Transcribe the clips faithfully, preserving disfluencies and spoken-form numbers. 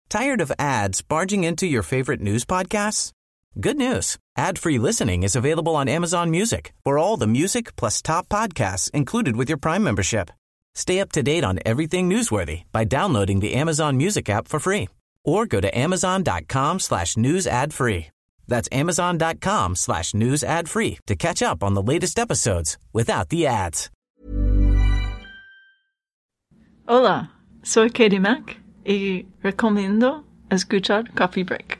Tired of ads barging into your favorite news podcasts? Good news. Ad-free listening is available on Amazon Music for all the music plus top podcasts included with your Prime membership. Stay up to date on everything newsworthy by downloading the Amazon Music app for free or go to amazon.com slash news ad free. That's amazon.com slash news ad free to catch up on the latest episodes without the ads. Hola, soy Katie Mack y recomiendo escuchar Coffee Break.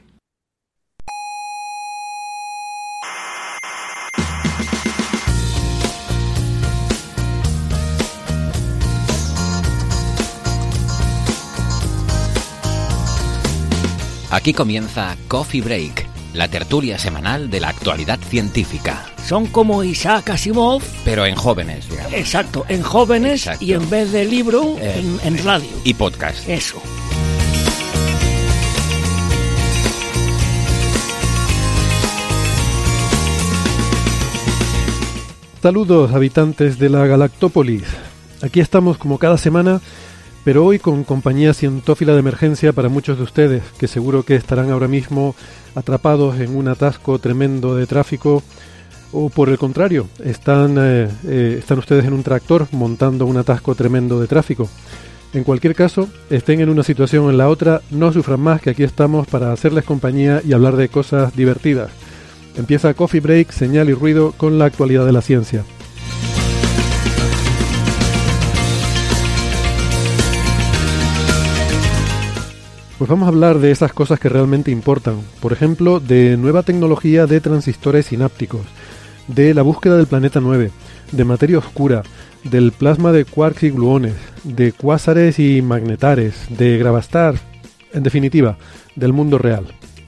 Aquí comienza Coffee Break, la tertulia semanal de la actualidad científica. Son como Isaac Asimov, pero en jóvenes, digamos. Exacto, en jóvenes. Exacto. Y en vez de libro, eh, en, en radio. Y podcast. Eso. Saludos, habitantes de la Galactópolis. Aquí estamos como cada semana, pero hoy con compañía cientófila de emergencia para muchos de ustedes, que seguro que estarán ahora mismo atrapados en un atasco tremendo de tráfico, o por el contrario, están, eh, eh, están ustedes en un tractor montando un atasco tremendo de tráfico. En cualquier caso, estén en una situación o en la otra, no sufran más, que aquí estamos para hacerles compañía y hablar de cosas divertidas. Empieza Coffee Break, señal y ruido con la actualidad de la ciencia. Pues vamos a hablar de esas cosas que realmente importan. Por ejemplo, de nueva tecnología de transistores sinápticos, de la búsqueda del planeta nueve, de materia oscura, del plasma de quarks y gluones, de cuásares y magnetares, de gravastar, en definitiva, del mundo real.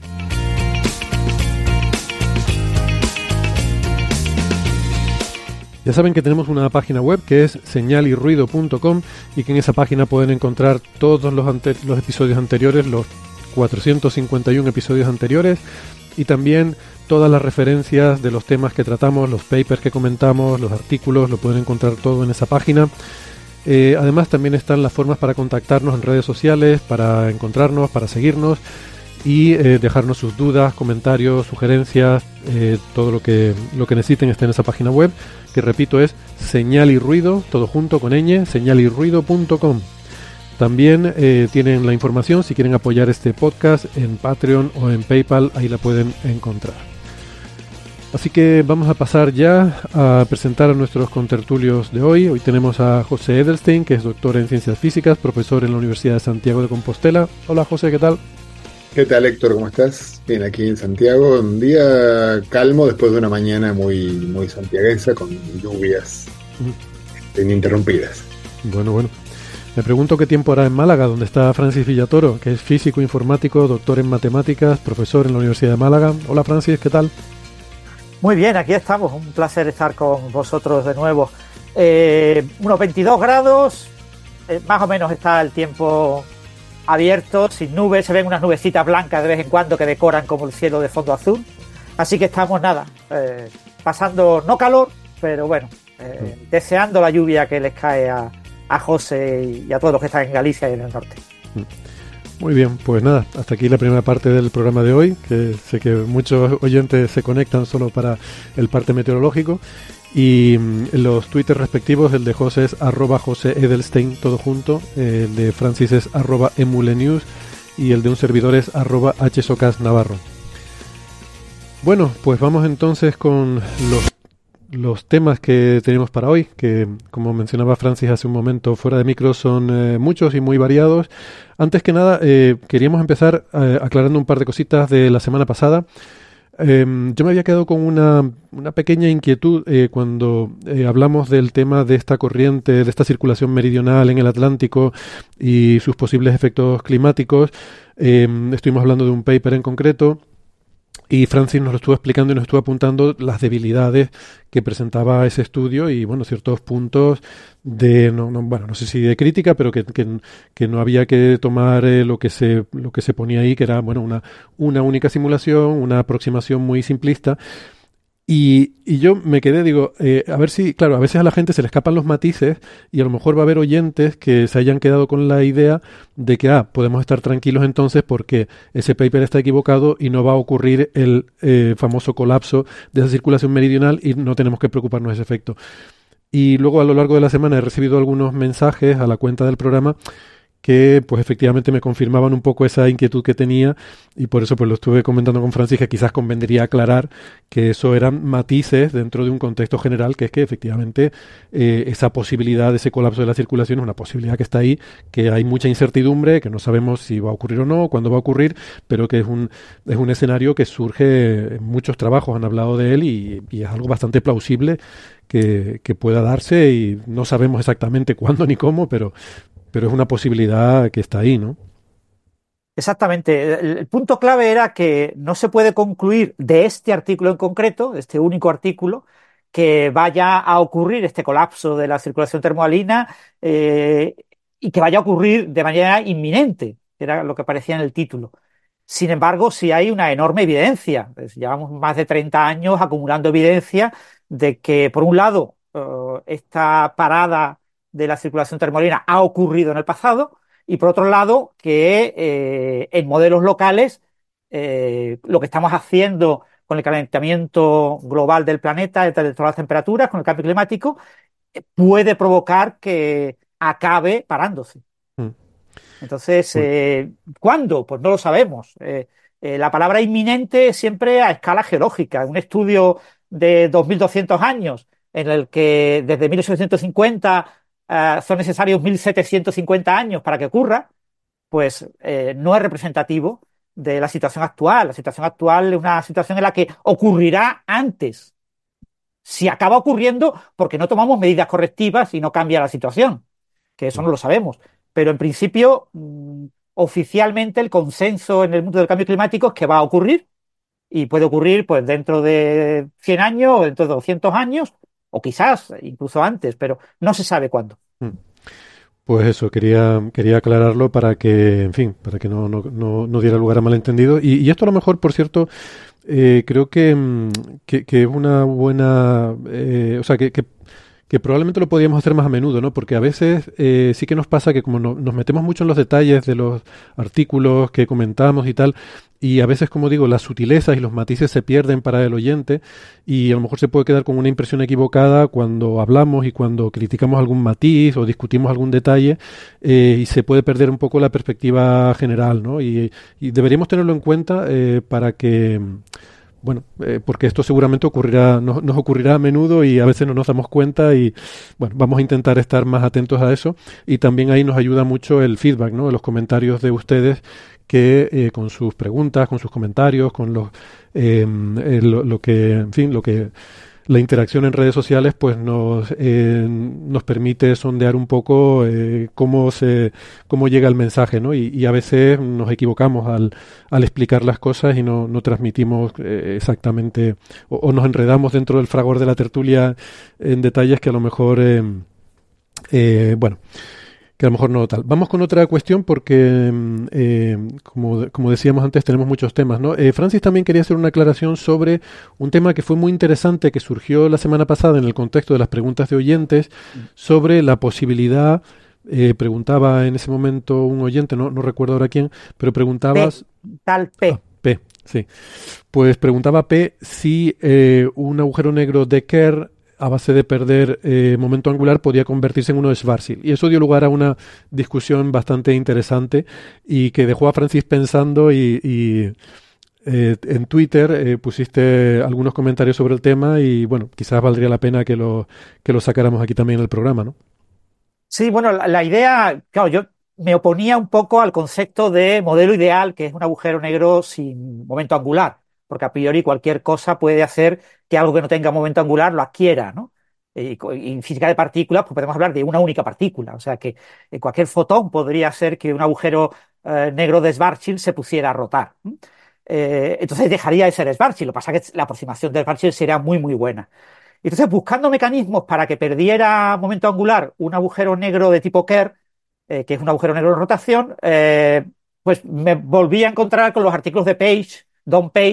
Ya saben que tenemos una página web que es señal y ruido punto com y que en esa página pueden encontrar todos los, ante- los episodios anteriores, los cuatrocientos cincuenta y uno episodios anteriores, y también todas las referencias de los temas que tratamos, los papers que comentamos, los artículos, lo pueden encontrar todo en esa página. Eh, además también están las formas para contactarnos en redes sociales, para encontrarnos, para seguirnos y eh, dejarnos sus dudas, comentarios, sugerencias, eh, todo lo que, lo que necesiten está en esa página web, que repito es señal y ruido, todo junto con ñ, señal y ruido punto com. También eh, tienen la información si quieren apoyar este podcast en Patreon o en PayPal, ahí la pueden encontrar. Así que vamos a pasar ya a presentar a nuestros contertulios de hoy. Hoy tenemos a José Edelstein, que es doctor en Ciencias Físicas, profesor en la Universidad de Santiago de Compostela. Hola José, ¿qué tal? ¿Qué tal, Héctor? ¿Cómo estás? Bien, aquí en Santiago, un día calmo después de una mañana muy, muy santiaguesa con lluvias uh-huh. ininterrumpidas. Bueno, bueno. Me pregunto qué tiempo hará en Málaga, donde está Francis Villatoro, que es físico informático, doctor en matemáticas, profesor en la Universidad de Málaga. Hola Francis, ¿qué tal? Muy bien, aquí estamos. Un placer estar con vosotros de nuevo. Eh, unos veintidós grados, eh, más o menos está el tiempo abierto, sin nubes, se ven unas nubecitas blancas de vez en cuando que decoran como el cielo de fondo azul, así que estamos nada, eh, pasando no calor, pero bueno, eh, mm. deseando la lluvia que les cae a, a José y a todos los que están en Galicia y en el norte. Muy bien, pues nada, hasta aquí la primera parte del programa de hoy, que sé que muchos oyentes se conectan solo para el parte meteorológico. Y los twitters respectivos, el de José es arroba José Edelstein, todo junto, el de Francis es arroba emulenews y el de un servidor es arroba hsocas navarro. Bueno, pues vamos entonces con los, los temas que tenemos para hoy, que como mencionaba Francis hace un momento fuera de micro son eh, muchos y muy variados. Antes que nada, eh, queríamos empezar eh, aclarando un par de cositas de la semana pasada. Eh, yo me había quedado con una, una pequeña inquietud eh, cuando eh, hablamos del tema de esta corriente, de esta circulación meridional en el Atlántico y sus posibles efectos climáticos. Eh, estuvimos hablando de un paper en concreto y Francis nos lo estuvo explicando y nos estuvo apuntando las debilidades que presentaba ese estudio y, bueno, ciertos puntos de, no, no, bueno, no sé si de crítica, pero que, que, que no había que tomar eh, lo que se lo que se ponía ahí, que era, bueno, una, una única simulación, una aproximación muy simplista. Y, y yo me quedé, digo, eh, a ver si, claro, a veces a la gente se le escapan los matices y a lo mejor va a haber oyentes que se hayan quedado con la idea de que, ah, podemos estar tranquilos entonces porque ese paper está equivocado y no va a ocurrir el eh, famoso colapso de esa circulación meridional y no tenemos que preocuparnos de ese efecto. Y luego a lo largo de la semana he recibido algunos mensajes a la cuenta del programa que pues efectivamente me confirmaban un poco esa inquietud que tenía y por eso pues lo estuve comentando con Francis, que quizás convendría aclarar que eso eran matices dentro de un contexto general, que es que efectivamente eh, esa posibilidad de ese colapso de la circulación es una posibilidad que está ahí, que hay mucha incertidumbre, que no sabemos si va a ocurrir o no, cuándo va a ocurrir, pero que es un, es un escenario que surge en muchos trabajos, han hablado de él y, y es algo bastante plausible que, que pueda darse y no sabemos exactamente cuándo ni cómo, pero pero es una posibilidad que está ahí, ¿no? Exactamente. El, el punto clave era que no se puede concluir de este artículo en concreto, de este único artículo, que vaya a ocurrir este colapso de la circulación termohalina eh, y que vaya a ocurrir de manera inminente, que era lo que aparecía en el título. Sin embargo, sí hay una enorme evidencia. Pues llevamos más de treinta años acumulando evidencia de que, por un lado, uh, esta parada de la circulación termohalina ha ocurrido en el pasado y, por otro lado, que eh, en modelos locales eh, lo que estamos haciendo con el calentamiento global del planeta, de todas las temperaturas, con el cambio climático, eh, puede provocar que acabe parándose. Mm. Entonces, eh, ¿cuándo? Pues no lo sabemos. Eh, eh, la palabra inminente siempre a escala geológica. Un estudio de dos mil doscientos años en el que desde mil ochocientos cincuenta Uh, son necesarios mil setecientos cincuenta años para que ocurra, pues eh, no es representativo de la situación actual. La situación actual es una situación en la que ocurrirá antes. Si acaba ocurriendo porque no tomamos medidas correctivas y no cambia la situación, que eso no lo sabemos. Pero en principio, mmm, oficialmente el consenso en el mundo del cambio climático es que va a ocurrir y puede ocurrir pues dentro de cien años o dentro de doscientos años o quizás incluso antes, pero no se sabe cuándo. Pues eso, quería, quería aclararlo para que, en fin, para que no, no, no, no diera lugar a malentendido. Y, y esto a lo mejor, por cierto, eh, creo que, que, que es una buena, eh, o sea, que, que que probablemente lo podríamos hacer más a menudo, ¿no? Porque a veces eh, sí que nos pasa que como no, nos metemos mucho en los detalles de los artículos que comentamos y tal, y a veces, como digo, las sutilezas y los matices se pierden para el oyente y a lo mejor se puede quedar con una impresión equivocada cuando hablamos y cuando criticamos algún matiz o discutimos algún detalle eh, y se puede perder un poco la perspectiva general, ¿no? Y, y deberíamos tenerlo en cuenta eh, para que... Bueno, eh, porque esto seguramente ocurrirá, nos, nos ocurrirá a menudo y a veces no nos damos cuenta y bueno, vamos a intentar estar más atentos a eso y también ahí nos ayuda mucho el feedback, ¿no? Los comentarios de ustedes que eh, con sus preguntas, con sus comentarios, con los eh, eh, lo, lo que, en fin, lo que la interacción en redes sociales pues nos eh, nos permite sondear un poco eh, cómo se cómo llega el mensaje, ¿no? Y, y a veces nos equivocamos al, al explicar las cosas y no, no transmitimos eh, exactamente o, o nos enredamos dentro del fragor de la tertulia en detalles que a lo mejor eh, eh, bueno que a lo mejor no tal. Vamos con otra cuestión porque, eh, como, como decíamos antes, tenemos muchos temas, ¿no? Eh, Francis también quería hacer una aclaración sobre un tema que fue muy interesante, que surgió la semana pasada en el contexto de las preguntas de oyentes, sobre la posibilidad, eh, preguntaba en ese momento un oyente, no, no recuerdo ahora quién, pero preguntabas... P, tal P. Ah, P, sí. Pues preguntaba P si eh, un agujero negro de Kerr a base de perder eh, momento angular podía convertirse en uno de Schwarzschild. Y eso dio lugar a una discusión bastante interesante y que dejó a Francis pensando y, y eh, en Twitter eh, pusiste algunos comentarios sobre el tema y bueno, quizás valdría la pena que lo, que lo sacáramos aquí también en el programa, ¿no? Sí, bueno, la, la idea, claro, yo me oponía un poco al concepto de modelo ideal, que es un agujero negro sin momento angular, porque a priori cualquier cosa puede hacer que algo que no tenga momento angular lo adquiera, ¿no? Y, y en física de partículas pues podemos hablar de una única partícula, o sea que cualquier fotón podría ser que un agujero eh, negro de Schwarzschild se pusiera a rotar. Eh, entonces dejaría de ser Schwarzschild, lo que pasa es que la aproximación de Schwarzschild sería muy muy buena. Entonces, buscando mecanismos para que perdiera momento angular un agujero negro de tipo Kerr, eh, que es un agujero negro de rotación, eh, pues me volví a encontrar con los artículos de Page, Don Page,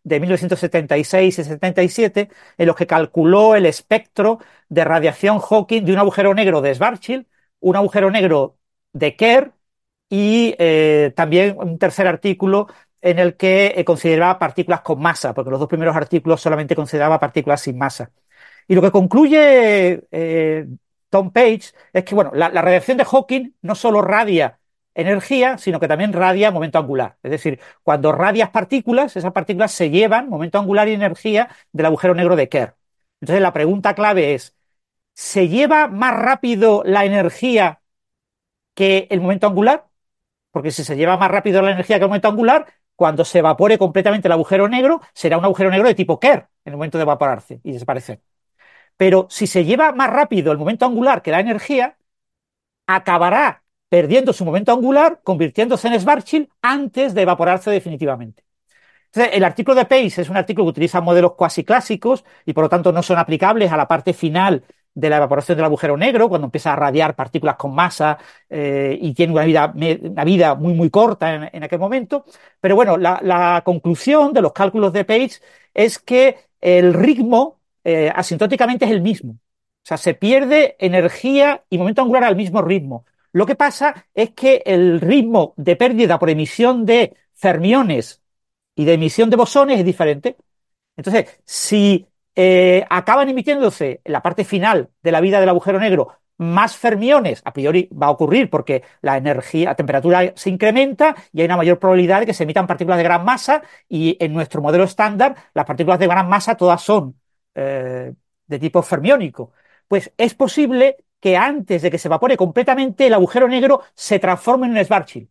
de mil novecientos setenta y seis y setenta y siete, en los que calculó el espectro de radiación Hawking de un agujero negro de Schwarzschild, un agujero negro de Kerr y eh, también un tercer artículo en el que eh, consideraba partículas con masa, porque los dos primeros artículos solamente consideraba partículas sin masa. Y lo que concluye eh, Tom Page es que bueno, la, la radiación de Hawking no solo radia energía, sino que también radia momento angular. Es decir, cuando radias partículas, esas partículas se llevan momento angular y energía del agujero negro de Kerr. Entonces la pregunta clave es, ¿se lleva más rápido la energía que el momento angular? Porque si se lleva más rápido la energía que el momento angular, cuando se evapore completamente el agujero negro, será un agujero negro de tipo Kerr en el momento de evaporarse y desaparecer. Pero si se lleva más rápido el momento angular que la energía, acabará perdiendo su momento angular, convirtiéndose en Schwarzschild antes de evaporarse definitivamente. Entonces, el artículo de Page es un artículo que utiliza modelos cuasi clásicos y por lo tanto no son aplicables a la parte final de la evaporación del agujero negro, cuando empieza a radiar partículas con masa eh, y tiene una vida, una vida muy muy corta en, en aquel momento. Pero bueno, la, la conclusión de los cálculos de Page es que el ritmo eh, asintóticamente es el mismo. O sea, se pierde energía y momento angular al mismo ritmo. Lo que pasa es que el ritmo de pérdida por emisión de fermiones y de emisión de bosones es diferente. Entonces, si eh, acaban emitiéndose en la parte final de la vida del agujero negro más fermiones, a priori va a ocurrir porque la energía, la temperatura se incrementa y hay una mayor probabilidad de que se emitan partículas de gran masa, y en nuestro modelo estándar las partículas de gran masa todas son eh, de tipo fermiónico. Pues es posible que antes de que se evapore completamente el agujero negro se transforme en un Schwarzschild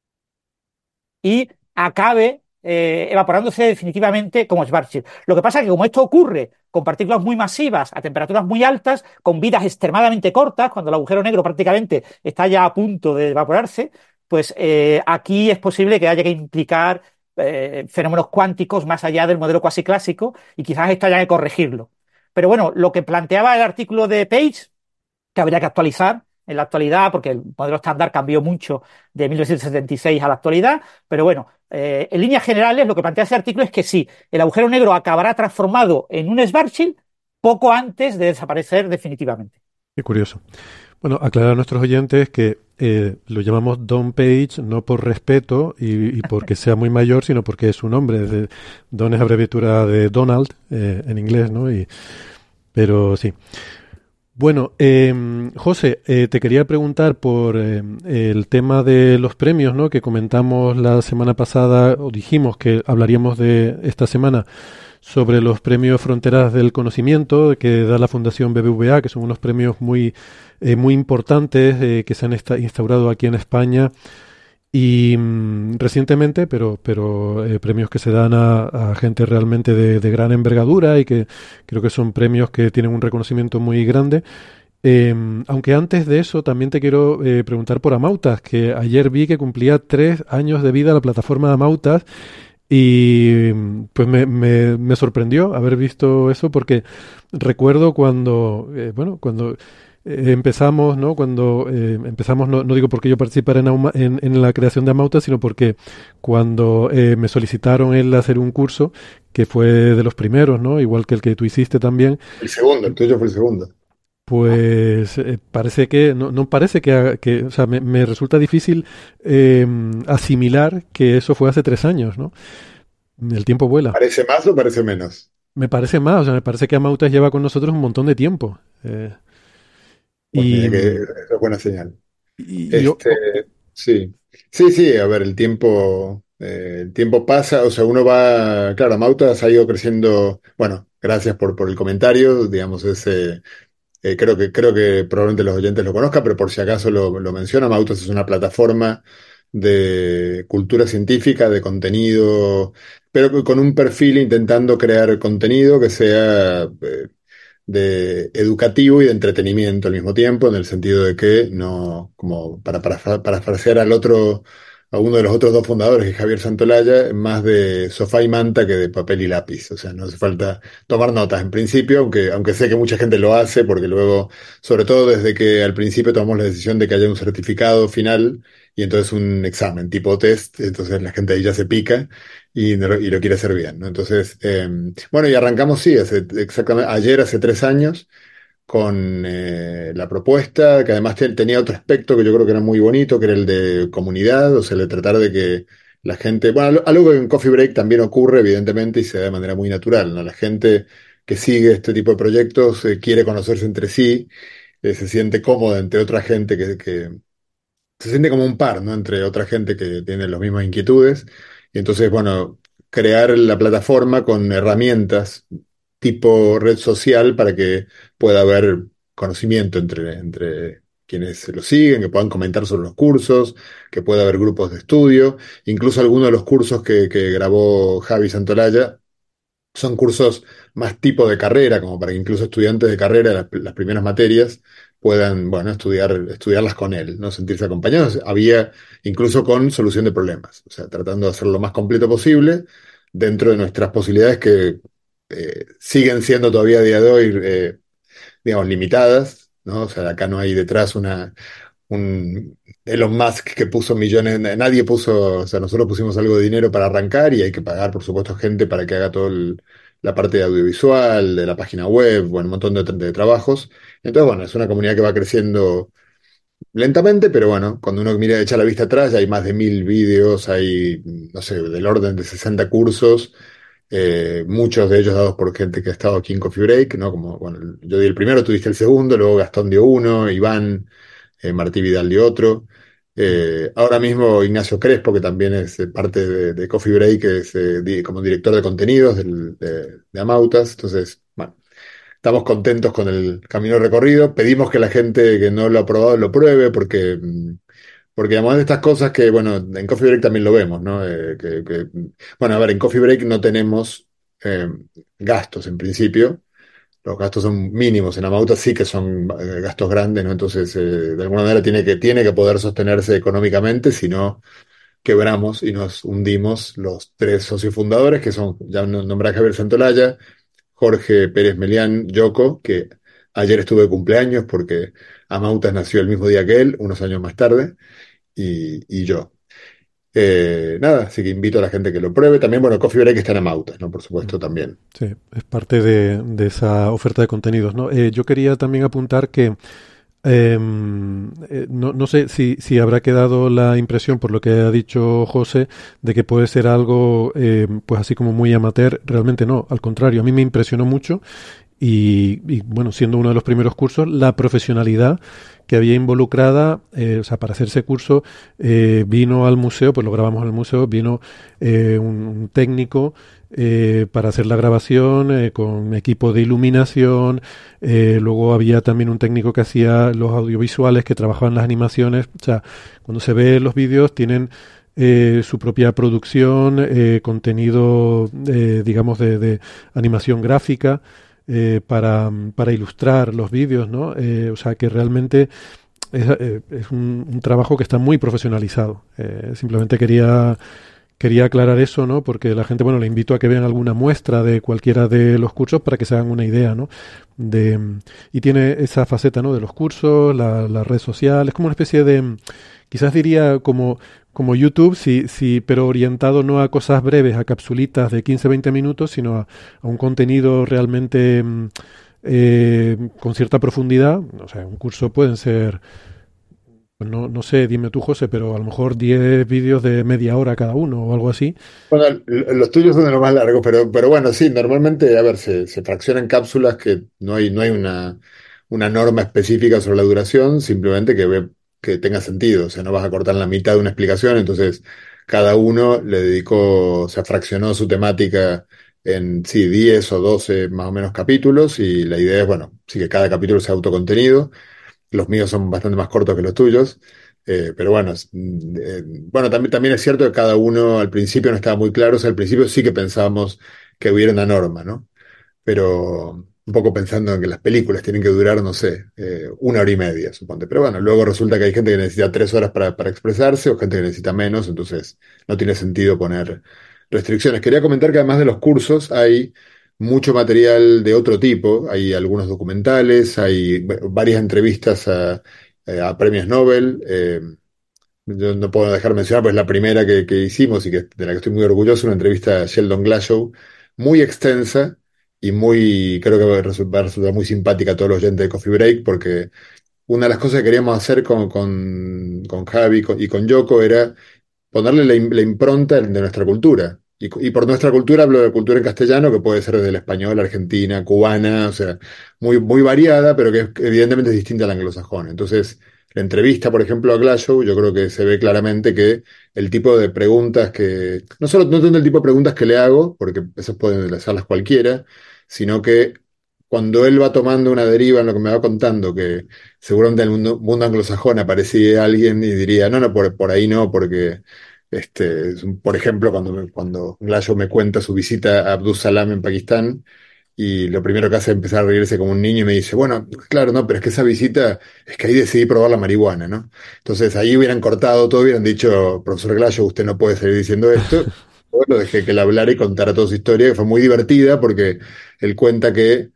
y acabe eh, evaporándose definitivamente como Schwarzschild. Lo que pasa es que como esto ocurre con partículas muy masivas a temperaturas muy altas, con vidas extremadamente cortas, cuando el agujero negro prácticamente está ya a punto de evaporarse, pues eh, aquí es posible que haya que implicar eh, fenómenos cuánticos más allá del modelo cuasi clásico, y quizás esto haya que corregirlo. Pero bueno, lo que planteaba el artículo de Page, que habría que actualizar en la actualidad, porque el modelo estándar cambió mucho de mil novecientos setenta y seis a la actualidad, pero bueno, eh, en líneas generales lo que plantea ese artículo es que sí, el agujero negro acabará transformado en un Schwarzschild poco antes de desaparecer definitivamente. Qué curioso. Bueno, aclarar a nuestros oyentes que eh, lo llamamos Don Page no por respeto y, y porque sea muy mayor, sino porque es su nombre. De, Don es abreviatura de Donald eh, en inglés, ¿no? Y, pero sí. Bueno, eh, José, eh, te quería preguntar por eh, el tema de los premios, ¿no? Que comentamos la semana pasada, o dijimos que hablaríamos de esta semana sobre los premios Fronteras del Conocimiento que da la Fundación B B V A, que son unos premios muy, eh, muy importantes eh, que se han esta- instaurado aquí en España y mm, recientemente, pero, pero eh, premios que se dan a, a gente realmente de, de gran envergadura y que creo que son premios que tienen un reconocimiento muy grande. Eh, aunque antes de eso también te quiero eh, preguntar por Amautas, que ayer vi que cumplía tres años de vida la plataforma de Amautas. Y pues me, me, me sorprendió haber visto eso, porque recuerdo cuando, eh, bueno, cuando eh, empezamos, ¿no? Cuando eh, empezamos, no, no digo porque yo participara en, Auma- en, en la creación de Amauta, sino porque cuando eh, me solicitaron el hacer un curso, que fue de los primeros, ¿no? Igual que el que tú hiciste también, El segundo, el tuyo fue el segundo. pues eh, parece que, no, no parece que, haga- que, o sea, me, me resulta difícil eh, asimilar que eso fue hace tres años, ¿no? El tiempo vuela. ¿Parece más o parece menos? Me parece más, o sea, me parece que Amautas lleva con nosotros un montón de tiempo. Eh, Pues y, mira que eso es buena señal. y yo, Este, sí, sí, sí, a ver, el tiempo, eh, el tiempo pasa, o sea, uno va, claro, Amautas ha ido creciendo, bueno, gracias por, por el comentario, digamos, ese, eh, creo que, creo que probablemente los oyentes lo conozcan, pero por si acaso lo, lo menciona, Amautas es una plataforma de cultura científica, de contenido, pero con un perfil intentando crear contenido que sea eh, de educativo y de entretenimiento al mismo tiempo, en el sentido de que no, como para, para parafrasear al otro, a uno de los otros dos fundadores, que es Javier Santolaya, más de sofá y manta que de papel y lápiz. O sea, no hace falta tomar notas en principio, aunque, aunque sé que mucha gente lo hace, porque luego, sobre todo desde que al principio tomamos la decisión de que haya un certificado final y entonces un examen tipo test, entonces la gente ahí ya se pica y, no- y lo quiere hacer bien, ¿no? Entonces, eh, bueno, y arrancamos, sí, hace, exactamente, ayer, hace tres años con eh, la propuesta, que además te- tenía otro aspecto que yo creo que era muy bonito, que era el de comunidad, o sea, el de tratar de que la gente, bueno, algo algo que en Coffee Break también ocurre, evidentemente, y se da de manera muy natural, ¿no? La gente que sigue este tipo de proyectos eh, quiere conocerse entre sí, eh, se siente cómoda entre otra gente que, que se siente como un par, ¿no? Entre otra gente que tiene las mismas inquietudes. Y entonces, bueno, crear la plataforma con herramientas tipo red social para que pueda haber conocimiento entre, entre quienes lo siguen, que puedan comentar sobre los cursos, que pueda haber grupos de estudio, incluso algunos de los cursos que, que grabó Javi Santolaya son cursos más tipo de carrera, como para que incluso estudiantes de carrera, las, las primeras materias, puedan, bueno, estudiar, estudiarlas con él, ¿no? Sentirse acompañados. Había incluso con solución de problemas, o sea, tratando de hacerlo lo más completo posible dentro de nuestras posibilidades que eh, siguen siendo todavía a día de hoy, eh, digamos, limitadas, ¿no? O sea, acá no hay detrás una, un Elon Musk que puso millones, nadie puso, o sea, nosotros pusimos algo de dinero para arrancar y hay que pagar, por supuesto, gente para que haga toda la parte de audiovisual, de la página web, bueno, un montón de, de trabajos. Entonces, bueno, es una comunidad que va creciendo lentamente, pero bueno, cuando uno mira, echa la vista atrás, ya hay más de mil vídeos, hay, no sé, del orden de sesenta cursos, eh, muchos de ellos dados por gente que ha estado aquí en Coffee Break, ¿no? Como, bueno, yo di el primero, tú diste el segundo, luego Gastón dio uno, Iván, eh, Martí Vidal dio otro. Eh, ahora mismo Ignacio Crespo, que también es eh, parte de, de Coffee Break, que es eh, di- como director de contenidos del- de, de Amautas. Entonces, bueno, estamos contentos con el camino recorrido. Pedimos que la gente que no lo ha probado lo pruebe, porque, mm, porque además de estas cosas que, bueno, en Coffee Break también lo vemos, ¿no? Eh, que, que- bueno, a ver, en Coffee Break no tenemos eh, gastos en principio. Los gastos son mínimos, en Amauta sí que son eh, gastos grandes, ¿no? Entonces, eh, de alguna manera tiene que, tiene que poder sostenerse económicamente, si no quebramos y nos hundimos los tres socios fundadores, que son, ya nombré a Javier Santolaya, Jorge Pérez Melián, Yoko, que ayer estuve de cumpleaños porque Amautas nació el mismo día que él, unos años más tarde, y, y yo. Eh, nada, así que invito a la gente que lo pruebe. También, bueno, Coffee Break está en Amautas, ¿no? Por supuesto, también. Sí, es parte de, de esa oferta de contenidos, ¿no? Eh, yo quería también apuntar que eh, eh, no, no sé si, si habrá quedado la impresión, por lo que ha dicho José, de que puede ser algo, eh, pues así como muy amateur. Realmente no, al contrario, a mí me impresionó mucho y, y, bueno, siendo uno de los primeros cursos, la profesionalidad que había involucrada, eh, o sea, para hacer ese curso eh, vino al museo, pues lo grabamos en el museo, vino eh, un, un técnico eh, para hacer la grabación eh, con equipo de iluminación, eh, luego había también un técnico que hacía los audiovisuales, que trabajaba en las animaciones. O sea, cuando se ve los vídeos tienen eh, su propia producción, eh, contenido, eh, digamos, de, de animación gráfica, eh, para, para ilustrar los vídeos, ¿no? Eh, o sea, que realmente es, eh, es un, un trabajo que está muy profesionalizado. Eh, simplemente quería quería aclarar eso, ¿no? Porque la gente, bueno, le invito a que vean alguna muestra de cualquiera de los cursos para que se hagan una idea, ¿no? De, y tiene esa faceta, ¿no? De los cursos, la, la red social, es como una especie de, quizás diría como como YouTube, sí, sí, pero orientado no a cosas breves, a capsulitas de quince a veinte minutos, sino a, a un contenido realmente eh, con cierta profundidad. O sea, un curso pueden ser, no, no sé, dime tú, José, pero a lo mejor diez vídeos de media hora cada uno o algo así. Bueno, l- los tuyos son de los más largos, pero, pero bueno, sí, normalmente, a ver, se, se fraccionan cápsulas que no hay, no hay una, una norma específica sobre la duración, simplemente que, ve- que tenga sentido, o sea, no vas a cortar la mitad de una explicación, entonces cada uno le dedicó, o sea, fraccionó su temática en, sí, diez o doce más o menos capítulos, y la idea es, bueno, sí que cada capítulo sea autocontenido. Los míos son bastante más cortos que los tuyos, eh, pero bueno, es- mm, eh, bueno, también, también es cierto que cada uno al principio no estaba muy claro, o sea, al principio sí que pensábamos que hubiera una norma, ¿no? Pero, un poco pensando en que las películas tienen que durar, no sé, eh, una hora y media, suponte. Pero bueno, luego resulta que hay gente que necesita tres horas para, para expresarse o gente que necesita menos, entonces no tiene sentido poner restricciones. Quería comentar que además de los cursos hay mucho material de otro tipo. Hay algunos documentales, hay bueno, varias entrevistas a, a premios Nobel. Eh, yo no puedo dejar de mencionar, pues la primera que, que hicimos y que, de la que estoy muy orgulloso, una entrevista a Sheldon Glashow, muy extensa y muy, creo que va a resu- va a resultar muy simpática a todos los oyentes de Coffee Break, porque una de las cosas que queríamos hacer con, con, con Javi con- y con Yoko era ponerle la, im- la impronta de nuestra cultura. Y, cu- y por nuestra cultura hablo de cultura en castellano, que puede ser desde el español, argentina, cubana, o sea, muy, muy variada, pero que es- evidentemente es distinta al anglosajón. Entonces, la entrevista, por ejemplo, a Glasgow, yo creo que se ve claramente que el tipo de preguntas que, no solo no tanto el tipo de preguntas que le hago, porque esas pueden hacerlas cualquiera, sino que cuando él va tomando una deriva en lo que me va contando, que seguramente en el mundo, mundo anglosajón aparecía alguien y diría, no, no, por, por ahí no, porque este, es un- por ejemplo, cuando, me- cuando Glayo me cuenta su visita a Abdus Salam en Pakistán, y lo primero que hace es empezar a reírse como un niño y me dice, bueno, claro, no, pero es que esa visita, es que ahí decidí probar la marihuana, ¿no? Entonces ahí hubieran cortado todo, hubieran dicho, profesor Glayo, usted no puede seguir diciendo esto. Bueno, dejé que él hablara y contara toda su historia, que fue muy divertida porque él cuenta que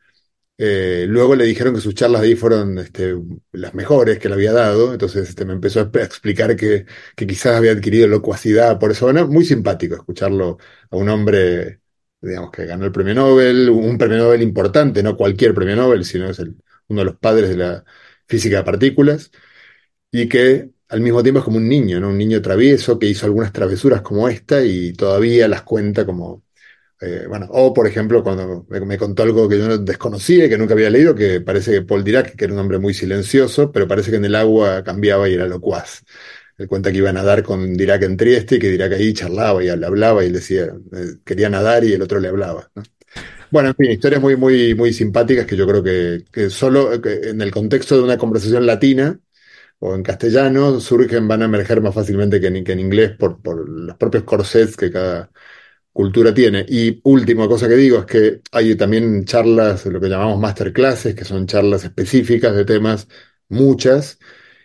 eh, luego le dijeron que sus charlas de ahí fueron este, las mejores que le había dado, entonces este, me empezó a esp- a explicar que, que quizás había adquirido locuacidad por eso. Bueno, muy simpático escucharlo a un hombre, digamos, que ganó el premio Nobel, un premio Nobel importante, no cualquier premio Nobel, sino es el- uno de los padres de la física de partículas, y que al mismo tiempo es como un niño, ¿no? Un niño travieso que hizo algunas travesuras como esta y todavía las cuenta como eh, bueno, o por ejemplo, cuando me, me contó algo que yo no desconocía y que nunca había leído, que parece que Paul Dirac, que era un hombre muy silencioso, pero parece que en el agua cambiaba y era locuaz. Él cuenta que iba a nadar con Dirac en Trieste y que Dirac ahí charlaba y le hablaba y le decía, eh, quería nadar y el otro le hablaba, ¿no? Bueno, en fin, historias muy, muy, muy simpáticas que yo creo que, que solo eh, que en el contexto de una conversación latina o en castellano surgen, van a emerger más fácilmente que en, que en inglés por, por los propios corsets que cada cultura tiene. Y última cosa que digo es que hay también charlas, lo que llamamos masterclasses, que son charlas específicas de temas, muchas,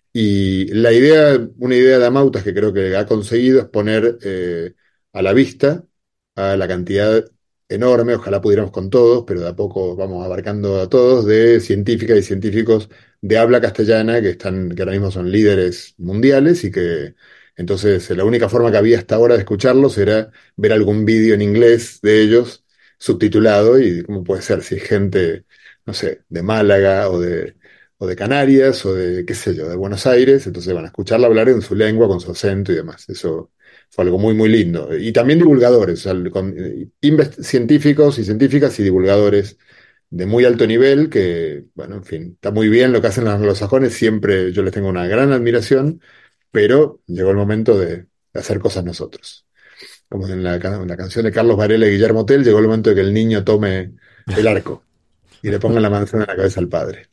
y la idea, una idea de Amautas que creo que ha conseguido es poner eh, a la vista a la cantidad enorme, ojalá pudiéramos con todos, pero de a poco vamos abarcando a todos, de científicas y científicos de habla castellana que están, que ahora mismo son líderes mundiales y que entonces la única forma que había hasta ahora de escucharlos era ver algún vídeo en inglés de ellos subtitulado y cómo puede ser si es gente, no sé, de Málaga o de o de Canarias, o de, qué sé yo, de Buenos Aires, entonces van a escucharla hablar en su lengua, con su acento y demás. Eso fue algo muy, muy lindo. Y también divulgadores, o sea, con, eh, invest- científicos y científicas y divulgadores de muy alto nivel, que, bueno, en fin, está muy bien lo que hacen los anglosajones, siempre yo les tengo una gran admiración, pero llegó el momento de, de hacer cosas nosotros. Como en la, ca- en la canción de Carlos Varela y Guillermo Tell, llegó el momento de que el niño tome el arco y le ponga la manzana en la cabeza al padre.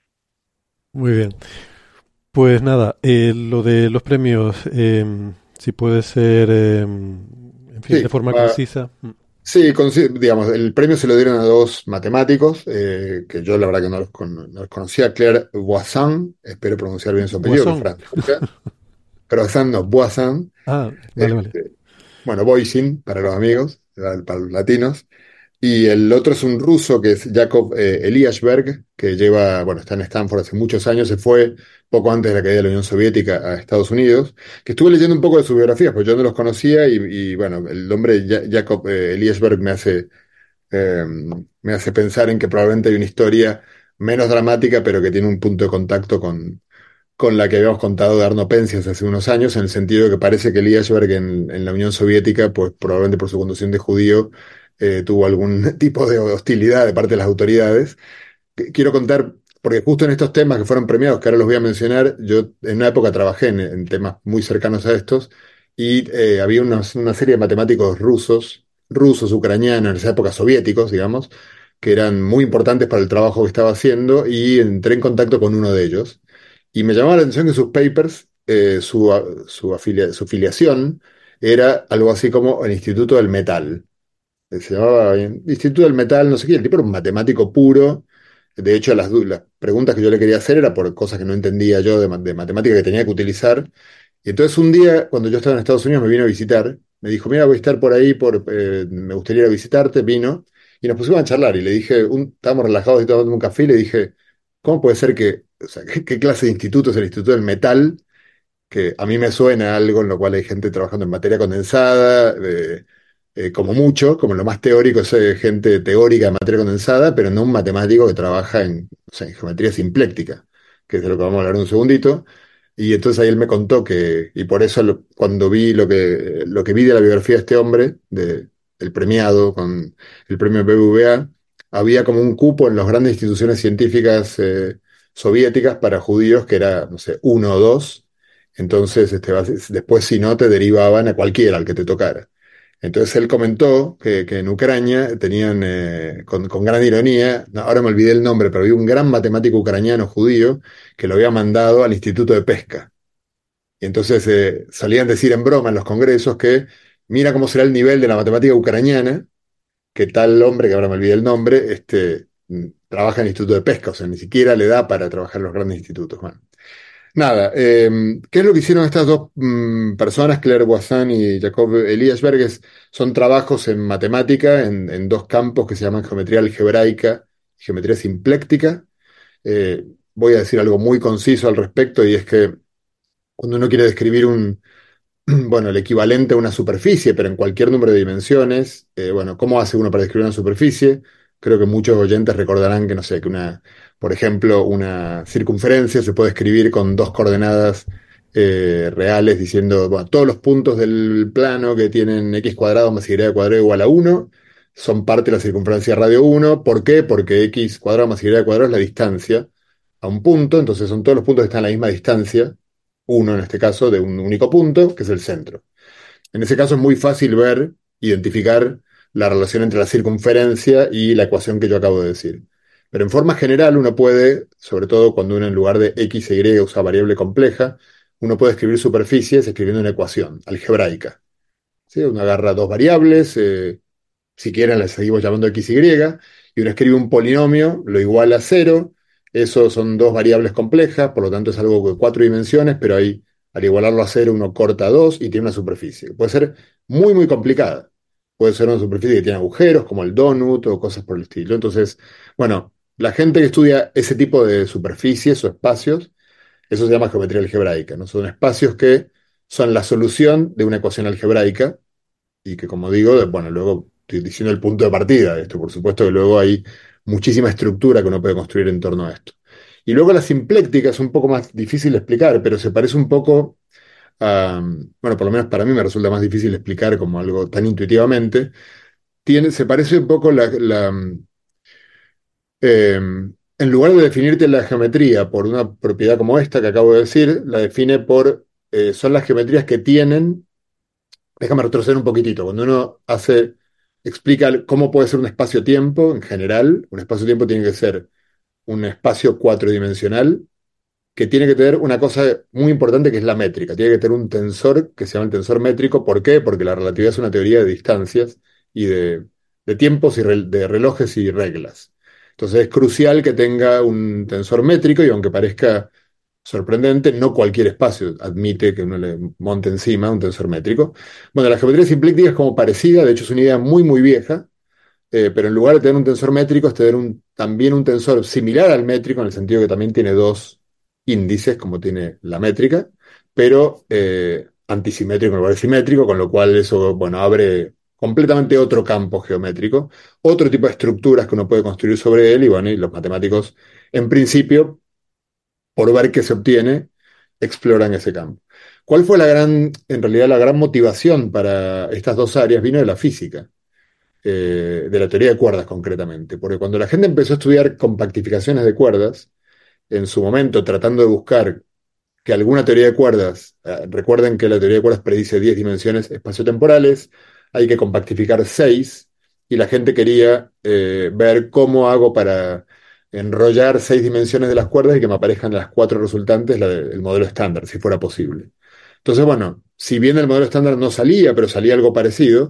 Muy bien. Pues nada, eh, lo de los premios, eh, si puede ser, eh, en fin, de Sí, forma va- concisa. Mm. Sí, consi- digamos, el premio se lo dieron a dos matemáticos, eh, que yo la verdad que no los, con- no los conocía, Claire Voisin, espero pronunciar bien su apellido, que es Boisson. francesa, Croissant no, Voisin, Ah, vale, vale. este, bueno, Voisin para los amigos, para para los latinos, y el otro es un ruso que es Jacob eh, Eliashberg, que lleva, bueno, está en Stanford hace muchos años, se fue poco antes de la caída de la Unión Soviética a Estados Unidos, que estuve leyendo un poco de su biografía, pues yo no los conocía y, y, bueno, el nombre Ja- Jacob eh, Eliashberg me hace, eh, me hace pensar en que probablemente hay una historia menos dramática, pero que tiene un punto de contacto con, con la que habíamos contado de Arno Penzias hace unos años, en el sentido de que parece que Eliashberg en, en la Unión Soviética, pues probablemente por su condición de judío, eh, tuvo algún tipo de hostilidad de parte de las autoridades. Qu- Quiero contar, porque justo en estos temas que fueron premiados, que ahora los voy a mencionar, yo en una época trabajé en, en temas muy cercanos a estos, y eh, había una, una serie de matemáticos rusos, rusos, ucranianos, en esa época soviéticos, digamos, que eran muy importantes para el trabajo que estaba haciendo, y entré en contacto con uno de ellos. Y me llamaba la atención que sus papers, eh, su, a- su, afilia- su filiación, era algo así como el Instituto del Metal. se llamaba Instituto del Metal, no sé qué, el tipo era un matemático puro. De hecho, las, las preguntas que yo le quería hacer era por cosas que no entendía yo de, de matemática que tenía que utilizar. Y entonces un día, cuando yo estaba en Estados Unidos, me vino a visitar. Me dijo, mira, voy a estar por ahí, por, eh, me gustaría ir a visitarte. Vino y nos pusimos a charlar. Y le dije, un, estábamos relajados y tomando un café. Y le dije, ¿cómo puede ser que, o sea, qué, qué clase de instituto es el Instituto del Metal? Que a mí me suena algo en lo cual hay gente trabajando en materia condensada, eh, eh, como mucho, como lo más teórico es eh, gente teórica de materia condensada, pero no un matemático que trabaja en, o sea, en geometría simpléctica, que es de lo que vamos a hablar en un segundito. Y entonces ahí él me contó que, y por eso lo- cuando vi lo que, lo que vi de la biografía de este hombre, de, el premiado con el premio B B V A, había como un cupo en las grandes instituciones científicas eh, soviéticas para judíos que era, no sé, uno o dos. Entonces, este, bas- después si no, te derivaban a cualquiera, al que te tocara. Entonces él comentó que, que en Ucrania tenían, eh, con, con gran ironía, no, ahora me olvidé el nombre, pero había un gran matemático ucraniano judío que lo había mandado al Instituto de Pesca. Y entonces eh, solían decir en broma en los congresos que mira cómo será el nivel de la matemática ucraniana, que tal hombre, que ahora me olvidé el nombre, este, mm, trabaja en el Instituto de Pesca, o sea, ni siquiera le da para trabajar en los grandes institutos. Bueno, nada, eh, ¿qué es lo que hicieron estas dos mm, personas, Claire Voisin y Jacob Eliasberg? Es- Son trabajos en matemática en, en dos campos que se llaman geometría algebraica y geometría simpléctica. Eh, Voy a decir algo muy conciso al respecto y es que cuando uno quiere describir un, bueno, el equivalente a una superficie, pero en cualquier número de dimensiones. Eh, bueno, ¿cómo hace uno para describir una superficie? Creo que muchos oyentes recordarán que, no sé, que una, por ejemplo, una circunferencia se puede escribir con dos coordenadas eh, reales, diciendo, bueno, todos los puntos del plano que tienen x cuadrado más y cuadrado igual a uno son parte de la circunferencia radio uno. ¿Por qué? Porque x cuadrado más y cuadrado es la distancia a un punto, entonces son todos los puntos que están a la misma distancia, uno en este caso, de un único punto, que es el centro. En ese caso es muy fácil ver, identificar la relación entre la circunferencia y la ecuación que yo acabo de decir. Pero en forma general uno puede, sobre todo cuando uno en lugar de x e y usa variable compleja, uno puede escribir superficies escribiendo una ecuación algebraica. ¿Sí? Uno agarra dos variables, eh, si quieren las seguimos llamando x, y, y uno escribe un polinomio, lo iguala a cero. Eso son dos variables complejas, por lo tanto es algo de cuatro dimensiones, pero ahí al igualarlo a cero uno corta dos y tiene una superficie. Puede ser muy, muy complicada. Puede ser una superficie que tiene agujeros, como el donut o cosas por el estilo. Entonces, bueno, la gente que estudia ese tipo de superficies o espacios, eso se llama geometría algebraica, ¿no? Son espacios que son la solución de una ecuación algebraica y que, como digo, bueno, luego estoy diciendo el punto de partida de esto, por supuesto que luego hay muchísima estructura que uno puede construir en torno a esto. Y luego la simpléctica es un poco más difícil de explicar, pero se parece un poco a, bueno, por lo menos para mí me resulta más difícil de explicar como algo tan intuitivamente. Tiene, se parece un poco la, la, eh, en lugar de definirte la geometría por una propiedad como esta que acabo de decir, la define por, eh, son las geometrías que tienen. Déjame retroceder un poquitito. Cuando uno hace, explica cómo puede ser un espacio-tiempo en general, un espacio-tiempo tiene que ser un espacio cuatridimensional que tiene que tener una cosa muy importante que es la métrica. Tiene que tener un tensor que se llama el tensor métrico. ¿Por qué? Porque la relatividad es una teoría de distancias y de, de tiempos y re- de relojes y reglas. Entonces es crucial que tenga un tensor métrico y aunque parezca sorprendente, no cualquier espacio admite que uno le monte encima un tensor métrico. Bueno, la geometría simpléctica es como parecida, de hecho es una idea muy, muy vieja, eh, pero en lugar de tener un tensor métrico es tener un, también un tensor similar al métrico, en el sentido que también tiene dos índices, como tiene la métrica, pero eh, antisimétrico en lugar de simétrico, con lo cual eso, bueno, abre completamente otro campo geométrico, otro tipo de estructuras que uno puede construir sobre él, y bueno, y los matemáticos, en principio, por ver qué se obtiene, exploran ese campo. ¿Cuál fue la gran, en realidad, la gran motivación para estas dos áreas? Vino de la física, eh, de la teoría de cuerdas concretamente, porque cuando la gente empezó a estudiar compactificaciones de cuerdas, en su momento tratando de buscar que alguna teoría de cuerdas, eh, recuerden que la teoría de cuerdas predice diez dimensiones espaciotemporales, hay que compactificar seis, y la gente quería eh, ver cómo hago para enrollar seis dimensiones de las cuerdas y que me aparezcan las cuatro resultantes, la del modelo estándar, si fuera posible. Entonces, bueno, si bien el modelo estándar no salía, pero salía algo parecido,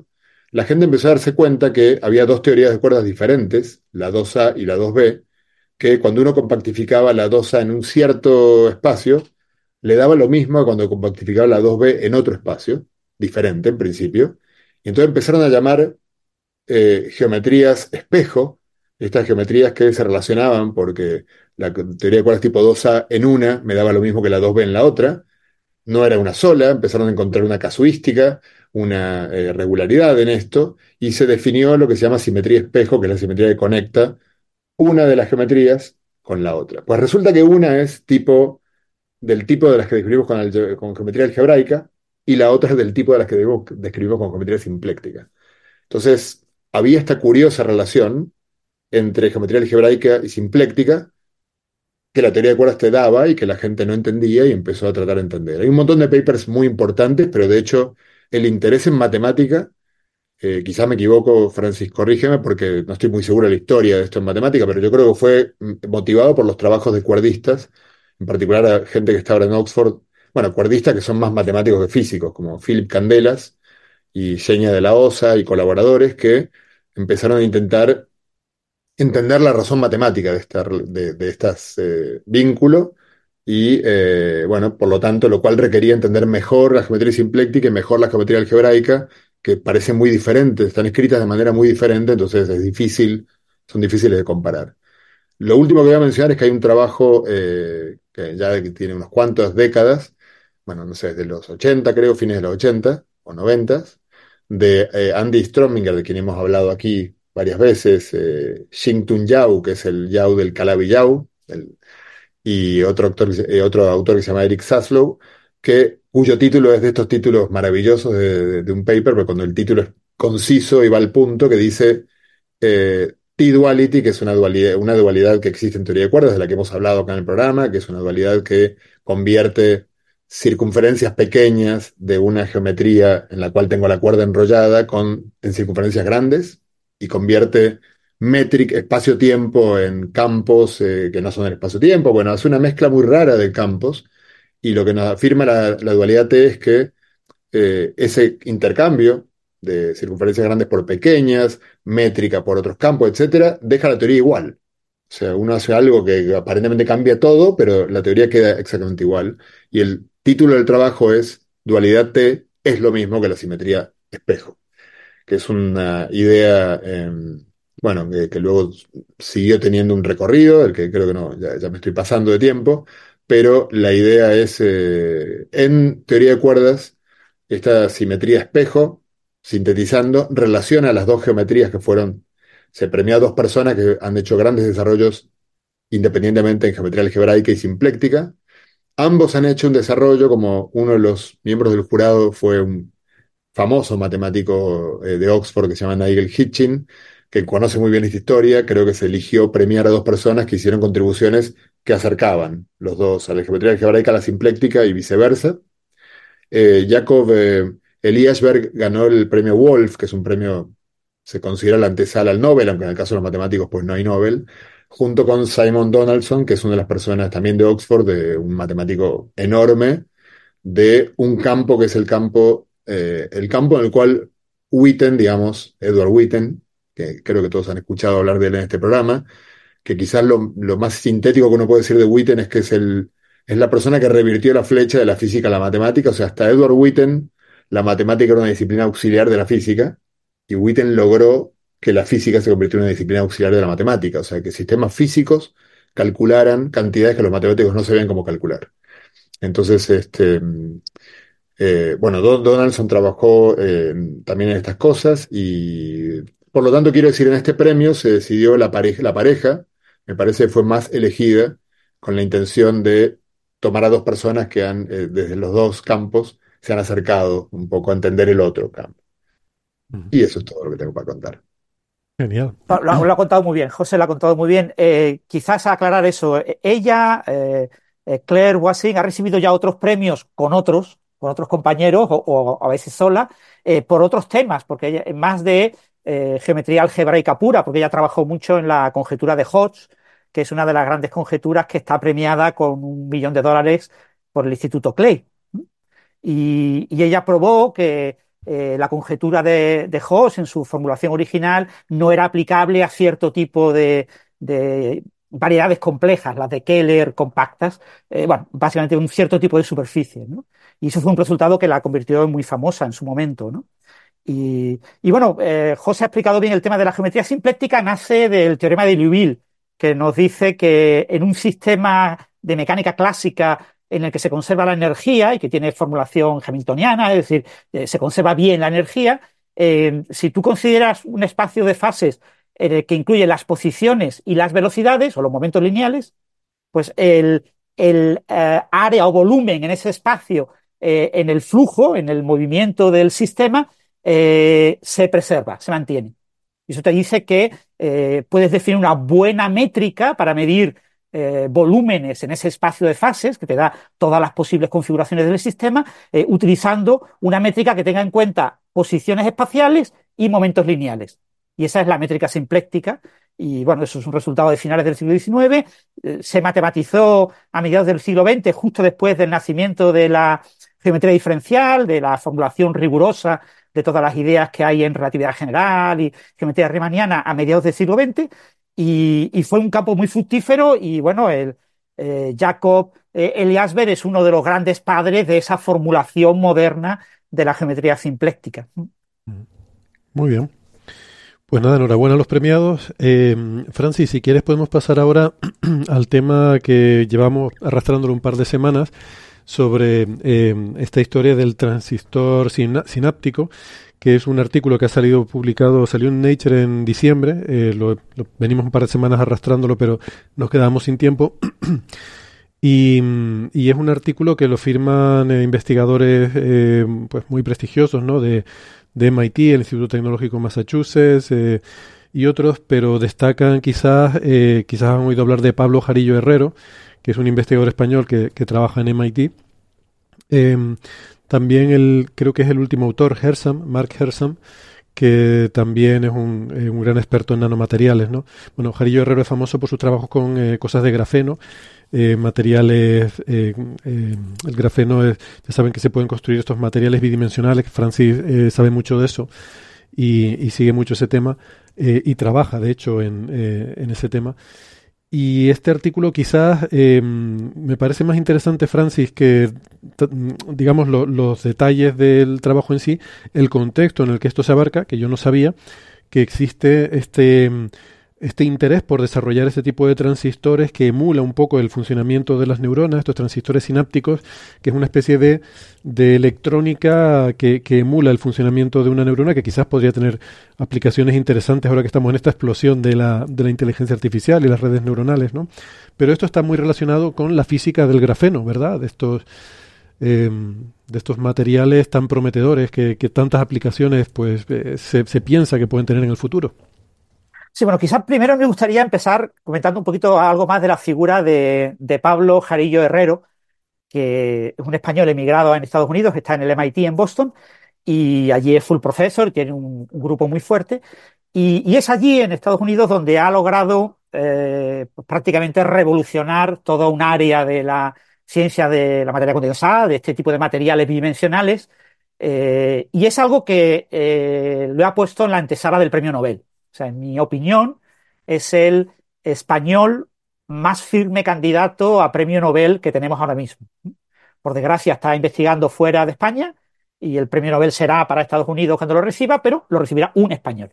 la gente empezó a darse cuenta que había dos teorías de cuerdas diferentes, la dos A y la dos B, que cuando uno compactificaba la dos A en un cierto espacio, le daba lo mismo que cuando compactificaba la dos B en otro espacio, diferente en principio. Y entonces empezaron a llamar eh, geometrías espejo, estas geometrías que se relacionaban porque la teoría de cuerdas tipo dos A en una me daba lo mismo que la dos B en la otra. No era una sola, empezaron a encontrar una casuística, una eh, regularidad en esto, y se definió lo que se llama simetría espejo, que es la simetría que conecta una de las geometrías con la otra. Pues resulta que una es tipo del tipo de las que describimos con, alge- con geometría algebraica y la otra es del tipo de las que debemos- describimos con geometría simpléctica. Entonces, había esta curiosa relación entre geometría algebraica y simpléctica que la teoría de cuerdas te daba y que la gente no entendía y empezó a tratar de entender. Hay un montón de papers muy importantes, pero de hecho el interés en matemática, eh, quizás me equivoco, Francis, corrígeme, porque no estoy muy seguro de la historia de esto en matemática, pero yo creo que fue mm, motivado por los trabajos de cuerdistas, en particular a gente que está ahora en Oxford, bueno, cuerdistas que son más matemáticos que físicos, como Philip Candelas y Xenia de la Osa y colaboradores que empezaron a intentar entender la razón matemática de, esta, de, de estas eh, vínculos y, eh, bueno, por lo tanto, lo cual requería entender mejor la geometría simpléctica y mejor la geometría algebraica, que parecen muy diferentes, están escritas de manera muy diferente, entonces es difícil, son difíciles de comparar. Lo último que voy a mencionar es que hay un trabajo eh, que ya tiene unas cuantas décadas, bueno, no sé, desde los ochenta creo, fines de los ochenta o noventa, de eh, Andy Strominger, de quien hemos hablado aquí varias veces, eh, Xing-Tun Yao, que es el Yao del Calabi Yao, el- y otro, autor, que se- eh, otro autor que se llama Eric Zaslow, que, cuyo título es de estos títulos maravillosos de, de- de un paper, pero cuando el título es conciso y va al punto, que dice eh, T-duality, que es una dualidad, una dualidad que existe en teoría de cuerdas, de la que hemos hablado acá en el programa, que es una dualidad que convierte circunferencias pequeñas de una geometría en la cual tengo la cuerda enrollada con, en circunferencias grandes y convierte metric, espacio-tiempo, en campos eh, que no son el espacio-tiempo. Bueno, hace una mezcla muy rara de campos y lo que nos afirma la, la dualidad T es que eh, ese intercambio de circunferencias grandes por pequeñas, métrica por otros campos, etcétera, deja la teoría igual. O sea, uno hace algo que aparentemente cambia todo, pero la teoría queda exactamente igual. Y el título del trabajo es Dualidad T es lo mismo que la simetría espejo, que es una idea, eh, bueno, que, que luego siguió teniendo un recorrido, el que creo que no, ya, ya me estoy pasando de tiempo, pero la idea es, eh, en teoría de cuerdas, esta simetría espejo, sintetizando, relaciona las dos geometrías que fueron, se premió a dos personas que han hecho grandes desarrollos independientemente en geometría algebraica y simpléctica. Ambos han hecho un desarrollo, como uno de los miembros del jurado fue un famoso matemático eh, de Oxford que se llama Nigel Hitchin, que conoce muy bien esta historia. Creo que se eligió premiar a dos personas que hicieron contribuciones que acercaban los dos a la geometría algebraica, a la simpléctica y viceversa. Eh, Jacob eh, Eliasberg ganó el premio Wolf, que es un premio, se considera la antesala al Nobel, aunque en el caso de los matemáticos pues no hay Nobel, junto con Simon Donaldson, que es una de las personas también de Oxford, de un matemático enorme, de un campo que es el campo, eh, el campo en el cual Witten, digamos, Edward Witten, que creo que todos han escuchado hablar de él en este programa, que quizás lo, lo más sintético que uno puede decir de Witten es que es, el, es la persona que revirtió la flecha de la física a la matemática. O sea, hasta Edward Witten, la matemática era una disciplina auxiliar de la física, y Witten logró que la física se convirtiera en una disciplina auxiliar de la matemática. O sea, que sistemas físicos calcularan cantidades que los matemáticos no sabían cómo calcular. Entonces, este, eh, bueno, Don Donaldson trabajó eh, también en estas cosas y, por lo tanto, quiero decir, en este premio se decidió la pareja, la pareja, me parece que fue más elegida con la intención de tomar a dos personas que han, eh, desde los dos campos, se han acercado un poco a entender el otro campo. Ujú. Y eso es todo lo que tengo para contar. Genial. Lo, lo ha contado muy bien, José lo ha contado muy bien. Eh, quizás aclarar eso. Eh, Ella, eh, eh, Claire Voisin, ha recibido ya otros premios con otros, con otros compañeros o, o a veces sola, eh, por otros temas, porque ella, más de eh, geometría algebraica pura, porque ella trabajó mucho en la conjetura de Hodge, que es una de las grandes conjeturas que está premiada con un millón de dólares por el Instituto Clay. Y, y ella probó que eh, la conjetura de, de Haas en su formulación original no era aplicable a cierto tipo de, de variedades complejas, las de Keller compactas, eh, bueno, básicamente un cierto tipo de superficie, ¿no? Y eso fue un resultado que la convirtió en muy famosa en su momento, ¿no? Y, y bueno, eh, José ha explicado bien el tema de la geometría simpléctica, nace del teorema de Liouville, que nos dice que en un sistema de mecánica clásica en el que se conserva la energía y que tiene formulación hamiltoniana, es decir, eh, se conserva bien la energía, eh, si tú consideras un espacio de fases en el que incluye las posiciones y las velocidades o los momentos lineales, pues el, el eh, área o volumen en ese espacio, eh, en el flujo, en el movimiento del sistema, eh, se preserva, se mantiene. Y eso te dice que eh, puedes definir una buena métrica para medir eh, volúmenes en ese espacio de fases, que te da todas las posibles configuraciones del sistema, eh, utilizando una métrica que tenga en cuenta posiciones espaciales y momentos lineales. Y esa es la métrica simpléctica. Y bueno, eso es un resultado de finales del siglo diecinueve. Eh, se matematizó a mediados del siglo veinte, justo después del nacimiento de la geometría diferencial, de la formulación rigurosa de todas las ideas que hay en relatividad general y geometría riemanniana a mediados del siglo veinte, y, y fue un campo muy fructífero. Y bueno, el eh, Jacob eh, Eliasberg es uno de los grandes padres de esa formulación moderna de la geometría simpléctica. Muy bien. Pues nada, enhorabuena a los premiados. Eh, Francis, si quieres podemos pasar ahora al tema que llevamos arrastrándolo un par de semanas, sobre eh, esta historia del transistor sin, sináptico, que es un artículo que ha salido publicado, salió en Nature en diciembre, eh, lo, lo venimos un par de semanas arrastrándolo, pero nos quedamos sin tiempo. y, y es un artículo que lo firman eh, investigadores eh, pues muy prestigiosos, ¿no? de, de M I T, el Instituto Tecnológico de Massachusetts, eh, y otros, pero destacan quizás, eh, quizás han oído hablar de Pablo Jarillo Herrero, que es un investigador español que, que trabaja en M I T. Eh, también el, creo que es el último autor, Hersam, Mark Hersam, que también es un, eh, un gran experto en nanomateriales, ¿no? Bueno, Jarillo Herrero es famoso por sus trabajos con eh, cosas de grafeno, eh, materiales, eh, eh, el grafeno, es, ya saben que se pueden construir estos materiales bidimensionales, Francis eh, sabe mucho de eso y, y sigue mucho ese tema, eh, y trabaja, de hecho, en, eh, en ese tema. Y este artículo quizás eh, me parece más interesante, Francis, que t- digamos lo, los detalles del trabajo en sí, el contexto en el que esto se abarca, que yo no sabía que existe este, este interés por desarrollar este tipo de transistores que emula un poco el funcionamiento de las neuronas, estos transistores sinápticos, que es una especie de, de electrónica que, que emula el funcionamiento de una neurona, que quizás podría tener aplicaciones interesantes ahora que estamos en esta explosión de la, de la inteligencia artificial y las redes neuronales, ¿no? Pero esto está muy relacionado con la física del grafeno, ¿verdad? De estos, eh, de estos materiales tan prometedores que, que tantas aplicaciones pues eh, se, se piensa que pueden tener en el futuro. Sí, bueno, quizás primero me gustaría empezar comentando un poquito algo más de la figura de, de Pablo Jarillo Herrero, que es un español emigrado en Estados Unidos, está en el M I T en Boston, y allí es full professor, tiene un, un grupo muy fuerte, y, y es allí en Estados Unidos donde ha logrado eh, prácticamente revolucionar toda un área de la ciencia de la materia condensada, de este tipo de materiales bidimensionales, eh, y es algo que eh, lo ha puesto en la antesala del premio Nobel. O sea, en mi opinión, es el español más firme candidato a premio Nobel que tenemos ahora mismo. Por desgracia, está investigando fuera de España y el premio Nobel será para Estados Unidos cuando lo reciba, pero lo recibirá un español.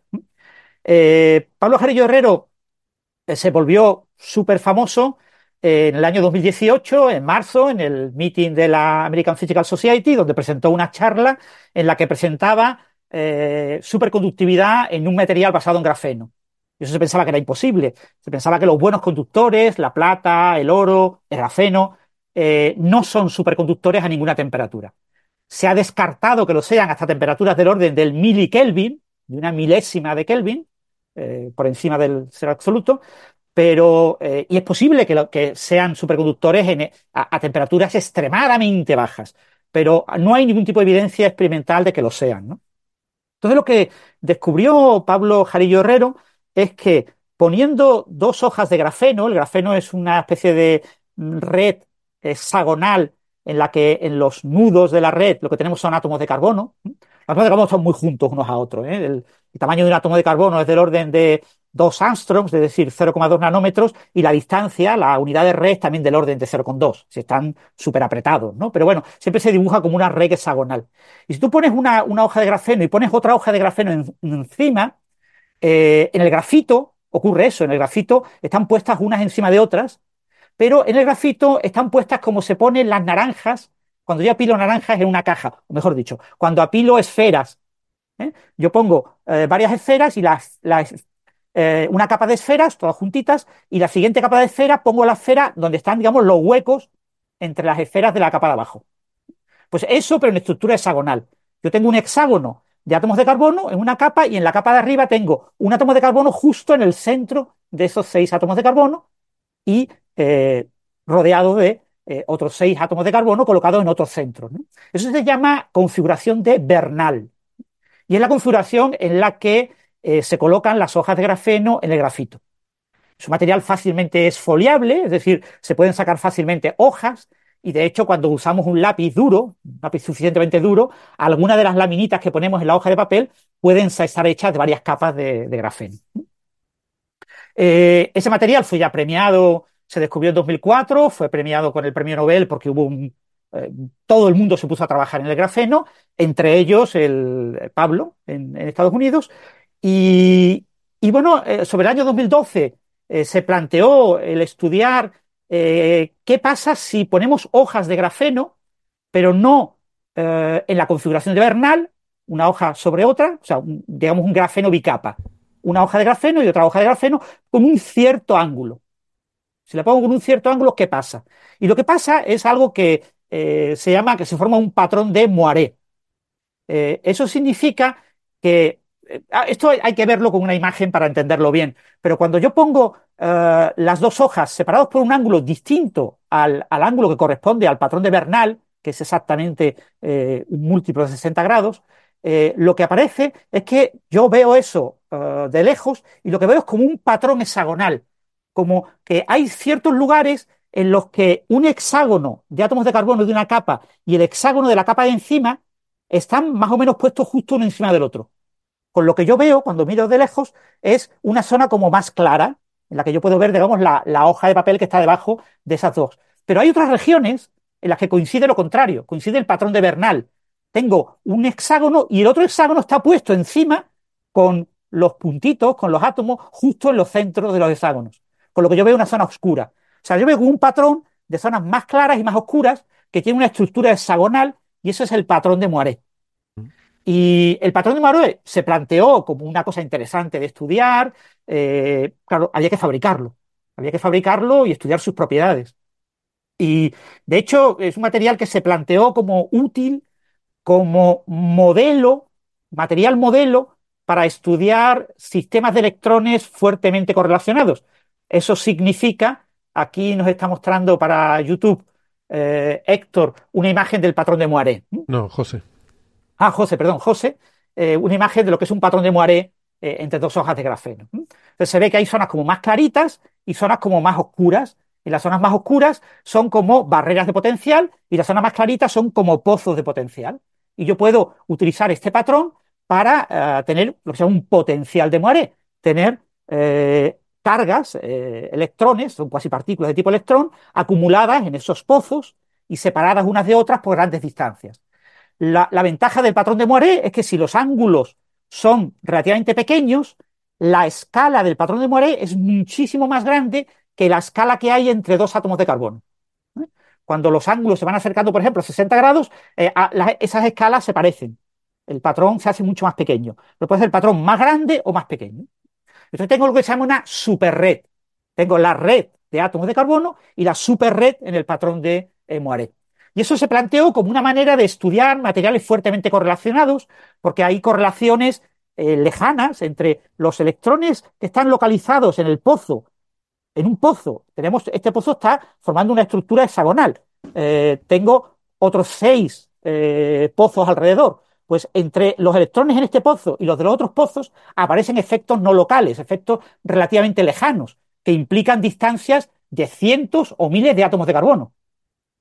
Eh, Pablo Jarillo Herrero eh, se volvió súper famoso eh, en el año dos mil dieciocho, en marzo, en el meeting de la American Physical Society, donde presentó una charla en la que presentaba Eh, superconductividad en un material basado en grafeno. Y eso se pensaba que era imposible. Se pensaba que los buenos conductores, la plata, el oro, el grafeno, eh, no son superconductores a ninguna temperatura. Se ha descartado que lo sean hasta temperaturas del orden del milikelvin, de una milésima de Kelvin, eh, por encima del cero absoluto, pero eh, y es posible que, lo, que sean superconductores en, a, a temperaturas extremadamente bajas, pero no hay ningún tipo de evidencia experimental de que lo sean, ¿no? Entonces lo que descubrió Pablo Jarillo Herrero es que poniendo dos hojas de grafeno, el grafeno es una especie de red hexagonal en la que en los nudos de la red lo que tenemos son átomos de carbono. Los átomos de carbono están muy juntos unos a otros, ¿eh? El, el tamaño de un átomo de carbono es del orden de dos angstroms, es decir, cero coma dos nanómetros, y la distancia, la unidad de red, también del orden de cero coma dos. Si están súper apretados, ¿no? Pero bueno, siempre se dibuja como una red hexagonal. Y si tú pones una, una hoja de grafeno y pones otra hoja de grafeno en, encima, eh, en el grafito ocurre eso. En el grafito están puestas unas encima de otras, pero en el grafito están puestas como se ponen las naranjas, cuando yo apilo naranjas en una caja, o mejor dicho, cuando apilo esferas. ¿eh? Yo pongo eh, varias esferas y las, las eh, una capa de esferas, todas juntitas, y la siguiente capa de esferas pongo la esfera donde están, digamos, los huecos entre las esferas de la capa de abajo. Pues eso, pero en estructura hexagonal. Yo tengo un hexágono de átomos de carbono en una capa y en la capa de arriba tengo un átomo de carbono justo en el centro de esos seis átomos de carbono y eh, rodeado de eh, otros seis átomos de carbono colocados en otros centros, ¿no? Eso se llama configuración de Bernal. Y es la configuración en la que eh, se colocan las hojas de grafeno en el grafito. Su material fácilmente esfoliable, es decir, se pueden sacar fácilmente hojas, y de hecho cuando usamos un lápiz duro, un lápiz suficientemente duro, algunas de las laminitas que ponemos en la hoja de papel pueden estar hechas de varias capas de, de grafeno. Eh, ese material fue ya premiado, se descubrió en dos mil cuatro, fue premiado con el premio Nobel porque hubo un, eh, todo el mundo se puso a trabajar en el grafeno, entre ellos el Pablo en, en Estados Unidos, y, y bueno, eh, sobre el año dos mil doce eh, se planteó el estudiar eh, qué pasa si ponemos hojas de grafeno, pero no eh, en la configuración de Bernal, una hoja sobre otra, o sea, un, digamos un grafeno bicapa, una hoja de grafeno y otra hoja de grafeno con un cierto ángulo. Si la pongo con un cierto ángulo, ¿qué pasa? Y lo que pasa es algo que eh, se llama, que se forma un patrón de Moiré. Eh, eso significa que, eh, esto hay que verlo con una imagen para entenderlo bien, pero cuando yo pongo eh, las dos hojas separadas por un ángulo distinto al, al ángulo que corresponde al patrón de Bernal, que es exactamente eh, un múltiplo de sesenta grados, eh, lo que aparece es que yo veo eso uh, de lejos y lo que veo es como un patrón hexagonal, como que hay ciertos lugares en los que un hexágono de átomos de carbono de una capa y el hexágono de la capa de encima están más o menos puestos justo uno encima del otro. Con lo que yo veo cuando miro de lejos es una zona como más clara, en la que yo puedo ver, digamos, la, la hoja de papel que está debajo de esas dos. Pero hay otras regiones en las que coincide lo contrario, coincide el patrón de Bernal. Tengo un hexágono y el otro hexágono está puesto encima con los puntitos, con los átomos, justo en los centros de los hexágonos. Con lo que yo veo una zona oscura. O sea, yo veo un patrón de zonas más claras y más oscuras que tiene una estructura hexagonal y eso es el patrón de Moiré. Y el patrón de Moiré se planteó como una cosa interesante de estudiar. Eh, claro, había que fabricarlo. Había que fabricarlo y estudiar sus propiedades. Y, de hecho, es un material que se planteó como útil, como modelo, material modelo, para estudiar sistemas de electrones fuertemente correlacionados. Eso significa, aquí nos está mostrando para YouTube, eh, Héctor, una imagen del patrón de Moiré. No, José. Ah, José, perdón, José, eh, una imagen de lo que es un patrón de Moiré eh, entre dos hojas de grafeno. Entonces se ve que hay zonas como más claritas y zonas como más oscuras, y las zonas más oscuras son como barreras de potencial y las zonas más claritas son como pozos de potencial. Y yo puedo utilizar este patrón para uh, tener lo que se llama un potencial de Moiré, tener eh, cargas, eh, electrones, son cuasi partículas de tipo electrón, acumuladas en esos pozos y separadas unas de otras por grandes distancias. La, la ventaja del patrón de Moiré es que si los ángulos son relativamente pequeños, la escala del patrón de Moiré es muchísimo más grande que la escala que hay entre dos átomos de carbono. ¿Eh? Cuando los ángulos se van acercando, por ejemplo, a sesenta grados, eh, a la, esas escalas se parecen. El patrón se hace mucho más pequeño. Pero puede ser el patrón más grande o más pequeño. Entonces tengo lo que se llama una superred. Tengo la red de átomos de carbono y la superred en el patrón de eh, Moiré. Y eso se planteó como una manera de estudiar materiales fuertemente correlacionados, porque hay correlaciones eh, lejanas entre los electrones que están localizados en el pozo. En un pozo, tenemos, este pozo está formando una estructura hexagonal. Eh, tengo otros seis eh, pozos alrededor. Pues entre los electrones en este pozo y los de los otros pozos aparecen efectos no locales, efectos relativamente lejanos, que implican distancias de cientos o miles de átomos de carbono.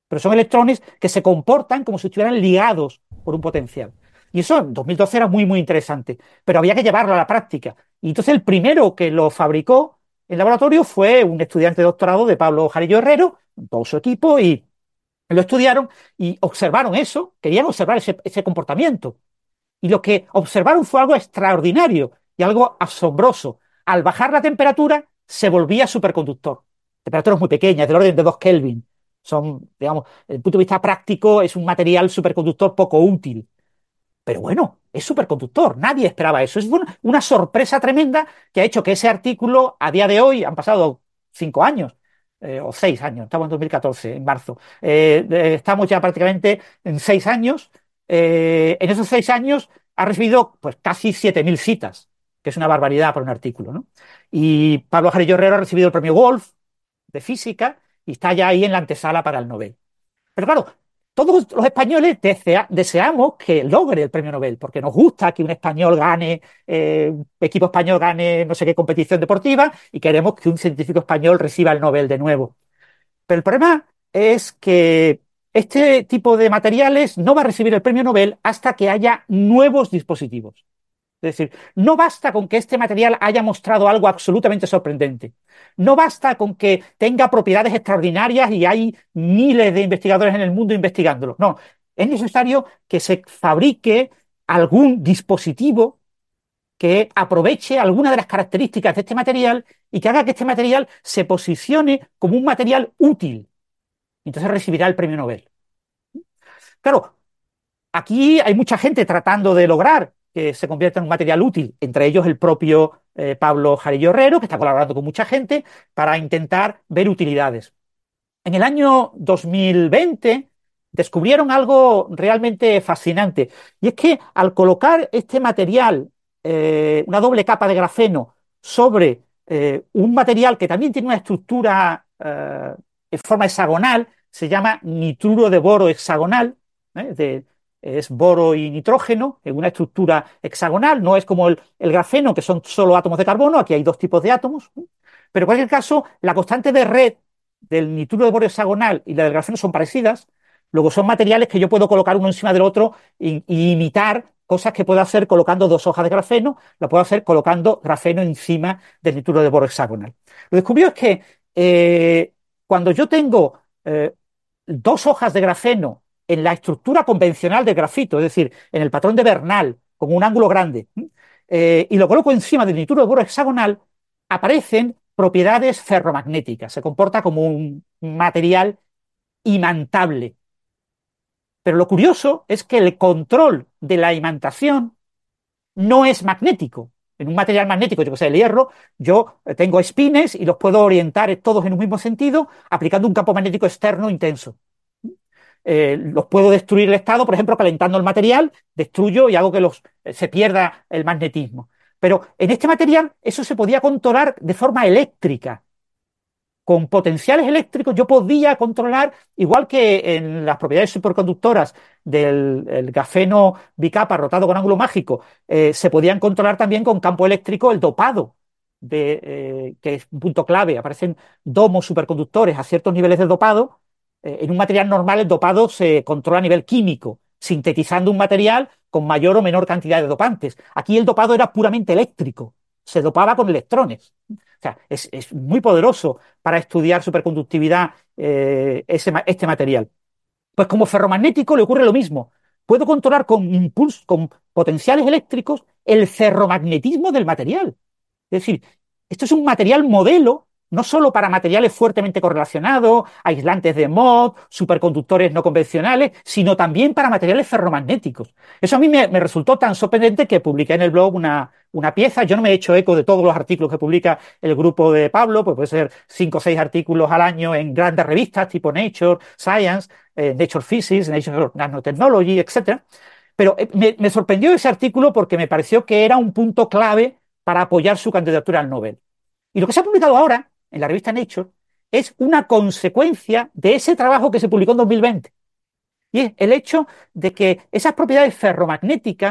pero son electrones que se comportan como si estuvieran ligados por un potencial. Y eso en dos mil doce era muy, muy interesante, pero había que llevarlo a la práctica. Y entonces el primero que lo fabricó en laboratorio fue un estudiante de doctorado de Pablo Jarillo Herrero, con todo su equipo, y lo estudiaron y observaron eso, querían observar ese, ese comportamiento. Y lo que observaron fue algo extraordinario y algo asombroso. Al bajar la temperatura, se volvía superconductor. Temperaturas muy pequeñas, del orden de dos Kelvin. Son, digamos, desde el punto de vista práctico, es un material superconductor poco útil. Pero bueno, es superconductor, nadie esperaba eso. Es una, una sorpresa tremenda que ha hecho que ese artículo, a día de hoy, han pasado cinco años, eh, o seis años, estamos en dos mil catorce, en marzo. Eh, eh, estamos ya prácticamente en seis años. Eh, en esos seis años ha recibido pues casi siete mil citas, que es una barbaridad para un artículo, ¿no? Y Pablo Jarillo Herrero ha recibido el premio Wolf de física y está ya ahí en la antesala para el Nobel. Pero claro, todos los españoles desea, deseamos que logre el premio Nobel, porque nos gusta que un español gane, eh, un equipo español gane no sé qué competición deportiva y queremos que un científico español reciba el Nobel de nuevo. Pero el problema es que este tipo de materiales no va a recibir el premio Nobel hasta que haya nuevos dispositivos. Es decir, no basta con que este material haya mostrado algo absolutamente sorprendente. No basta con que tenga propiedades extraordinarias y hay miles de investigadores en el mundo investigándolo. No, es necesario que se fabrique algún dispositivo que aproveche alguna de las características de este material y que haga que este material se posicione como un material útil. Entonces recibirá el premio Nobel. Claro, aquí hay mucha gente tratando de lograr que se convierta en un material útil, entre ellos el propio eh, Pablo Jarillo Herrero, que está colaborando con mucha gente para intentar ver utilidades. En el año dos mil veinte descubrieron algo realmente fascinante, y es que al colocar este material, eh, una doble capa de grafeno, sobre eh, un material que también tiene una estructura eh, en forma hexagonal, se llama nitruro de boro hexagonal, ¿eh? de, es boro y nitrógeno en una estructura hexagonal, no es como el, el grafeno, que son solo átomos de carbono, aquí hay dos tipos de átomos, ¿eh? Pero en cualquier caso, la constante de red del nitruro de boro hexagonal y la del grafeno son parecidas, luego son materiales que yo puedo colocar uno encima del otro y, y imitar cosas que puedo hacer colocando dos hojas de grafeno, lo puedo hacer colocando grafeno encima del nitruro de boro hexagonal. Lo descubrió es que eh, cuando yo tengo eh, dos hojas de grafeno en la estructura convencional del grafito, es decir, en el patrón de Bernal, con un ángulo grande, eh, y lo coloco encima del nitruro de boro hexagonal, aparecen propiedades ferromagnéticas, se comporta como un material imantable. Pero lo curioso es que el control de la imantación no es magnético. En un material magnético, yo que sé, el hierro, yo tengo espines y los puedo orientar todos en un mismo sentido aplicando un campo magnético externo intenso. Eh, los puedo destruir el estado, por ejemplo, calentando el material, destruyo y hago que los, eh, se pierda el magnetismo. Pero en este material eso se podía controlar de forma eléctrica. Con potenciales eléctricos yo podía controlar, igual que en las propiedades superconductoras del el grafeno bicapa rotado con ángulo mágico, eh, se podían controlar también con campo eléctrico el dopado, de, eh, que es un punto clave. Aparecen domos superconductores a ciertos niveles de dopado. Eh, en un material normal el dopado se controla a nivel químico, sintetizando un material con mayor o menor cantidad de dopantes. Aquí el dopado era puramente eléctrico, se dopaba con electrones. O sea, es, es muy poderoso para estudiar superconductividad eh, ese, este material. Pues como ferromagnético le ocurre lo mismo. Puedo controlar con impulsos, con potenciales eléctricos, el ferromagnetismo del material. Es decir, esto es un material modelo, no solo para materiales fuertemente correlacionados, aislantes de Mott, superconductores no convencionales, sino también para materiales ferromagnéticos. Eso a mí me, me resultó tan sorprendente que publiqué en el blog una, una pieza. Yo no me he hecho eco de todos los artículos que publica el grupo de Pablo, pues puede ser cinco o seis artículos al año en grandes revistas tipo Nature, Science, eh, Nature Physics, Nature Nanotechnology, etcétera. Pero eh, me, me sorprendió ese artículo porque me pareció que era un punto clave para apoyar su candidatura al Nobel. Y lo que se ha publicado ahora en la revista Nature es una consecuencia de ese trabajo que se publicó en dos mil veinte. Y es el hecho de que esas propiedades ferromagnéticas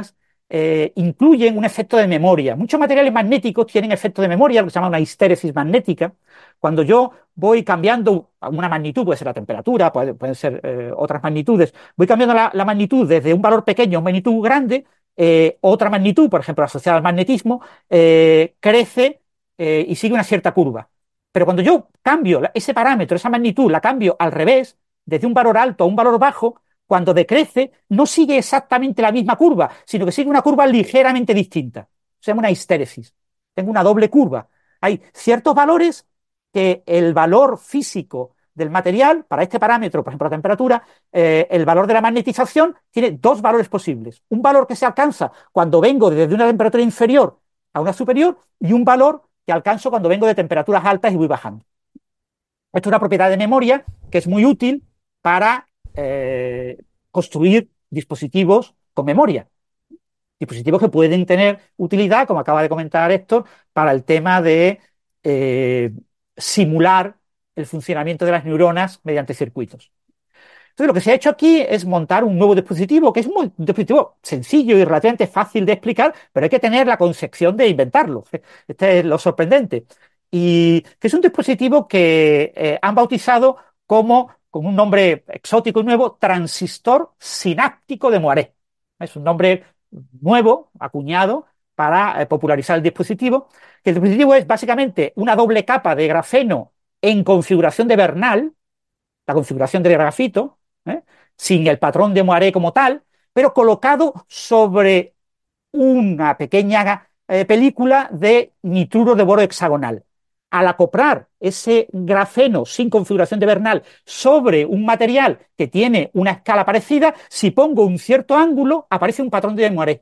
eh, incluyen un efecto de memoria. Muchos materiales magnéticos tienen efecto de memoria, lo que se llama una histéresis magnética. Cuando yo voy cambiando una magnitud, puede ser la temperatura, puede, pueden ser eh, otras magnitudes, voy cambiando la, la magnitud desde un valor pequeño a una magnitud grande, eh, otra magnitud, por ejemplo, asociada al magnetismo, eh, crece eh, y sigue una cierta curva. Pero cuando yo cambio ese parámetro, esa magnitud, la cambio al revés, desde un valor alto a un valor bajo, cuando decrece, no sigue exactamente la misma curva, sino que sigue una curva ligeramente distinta. Se llama una histéresis. Tengo una doble curva. Hay ciertos valores que el valor físico del material, para este parámetro, por ejemplo la temperatura, eh, el valor de la magnetización tiene dos valores posibles. Un valor que se alcanza cuando vengo desde una temperatura inferior a una superior y un valor que alcanzo cuando vengo de temperaturas altas y voy bajando. Esto es una propiedad de memoria que es muy útil para eh, construir dispositivos con memoria. Dispositivos que pueden tener utilidad, como acaba de comentar Héctor, para el tema de eh, simular el funcionamiento de las neuronas mediante circuitos. Entonces, lo que se ha hecho aquí es montar un nuevo dispositivo, que es un dispositivo sencillo y relativamente fácil de explicar, pero hay que tener la concepción de inventarlo. Este es lo sorprendente. Y que es un dispositivo que eh, han bautizado como, con un nombre exótico y nuevo, transistor sináptico de Moiré. Es un nombre nuevo, acuñado, para eh, popularizar el dispositivo. Que el dispositivo es básicamente una doble capa de grafeno en configuración de Bernal, la configuración del grafito, ¿eh? sin el patrón de Moiré como tal, pero colocado sobre una pequeña eh, película de nitruro de boro hexagonal. Al acoplar ese grafeno sin configuración de Bernal sobre un material que tiene una escala parecida, si pongo un cierto ángulo, aparece un patrón de Moiré.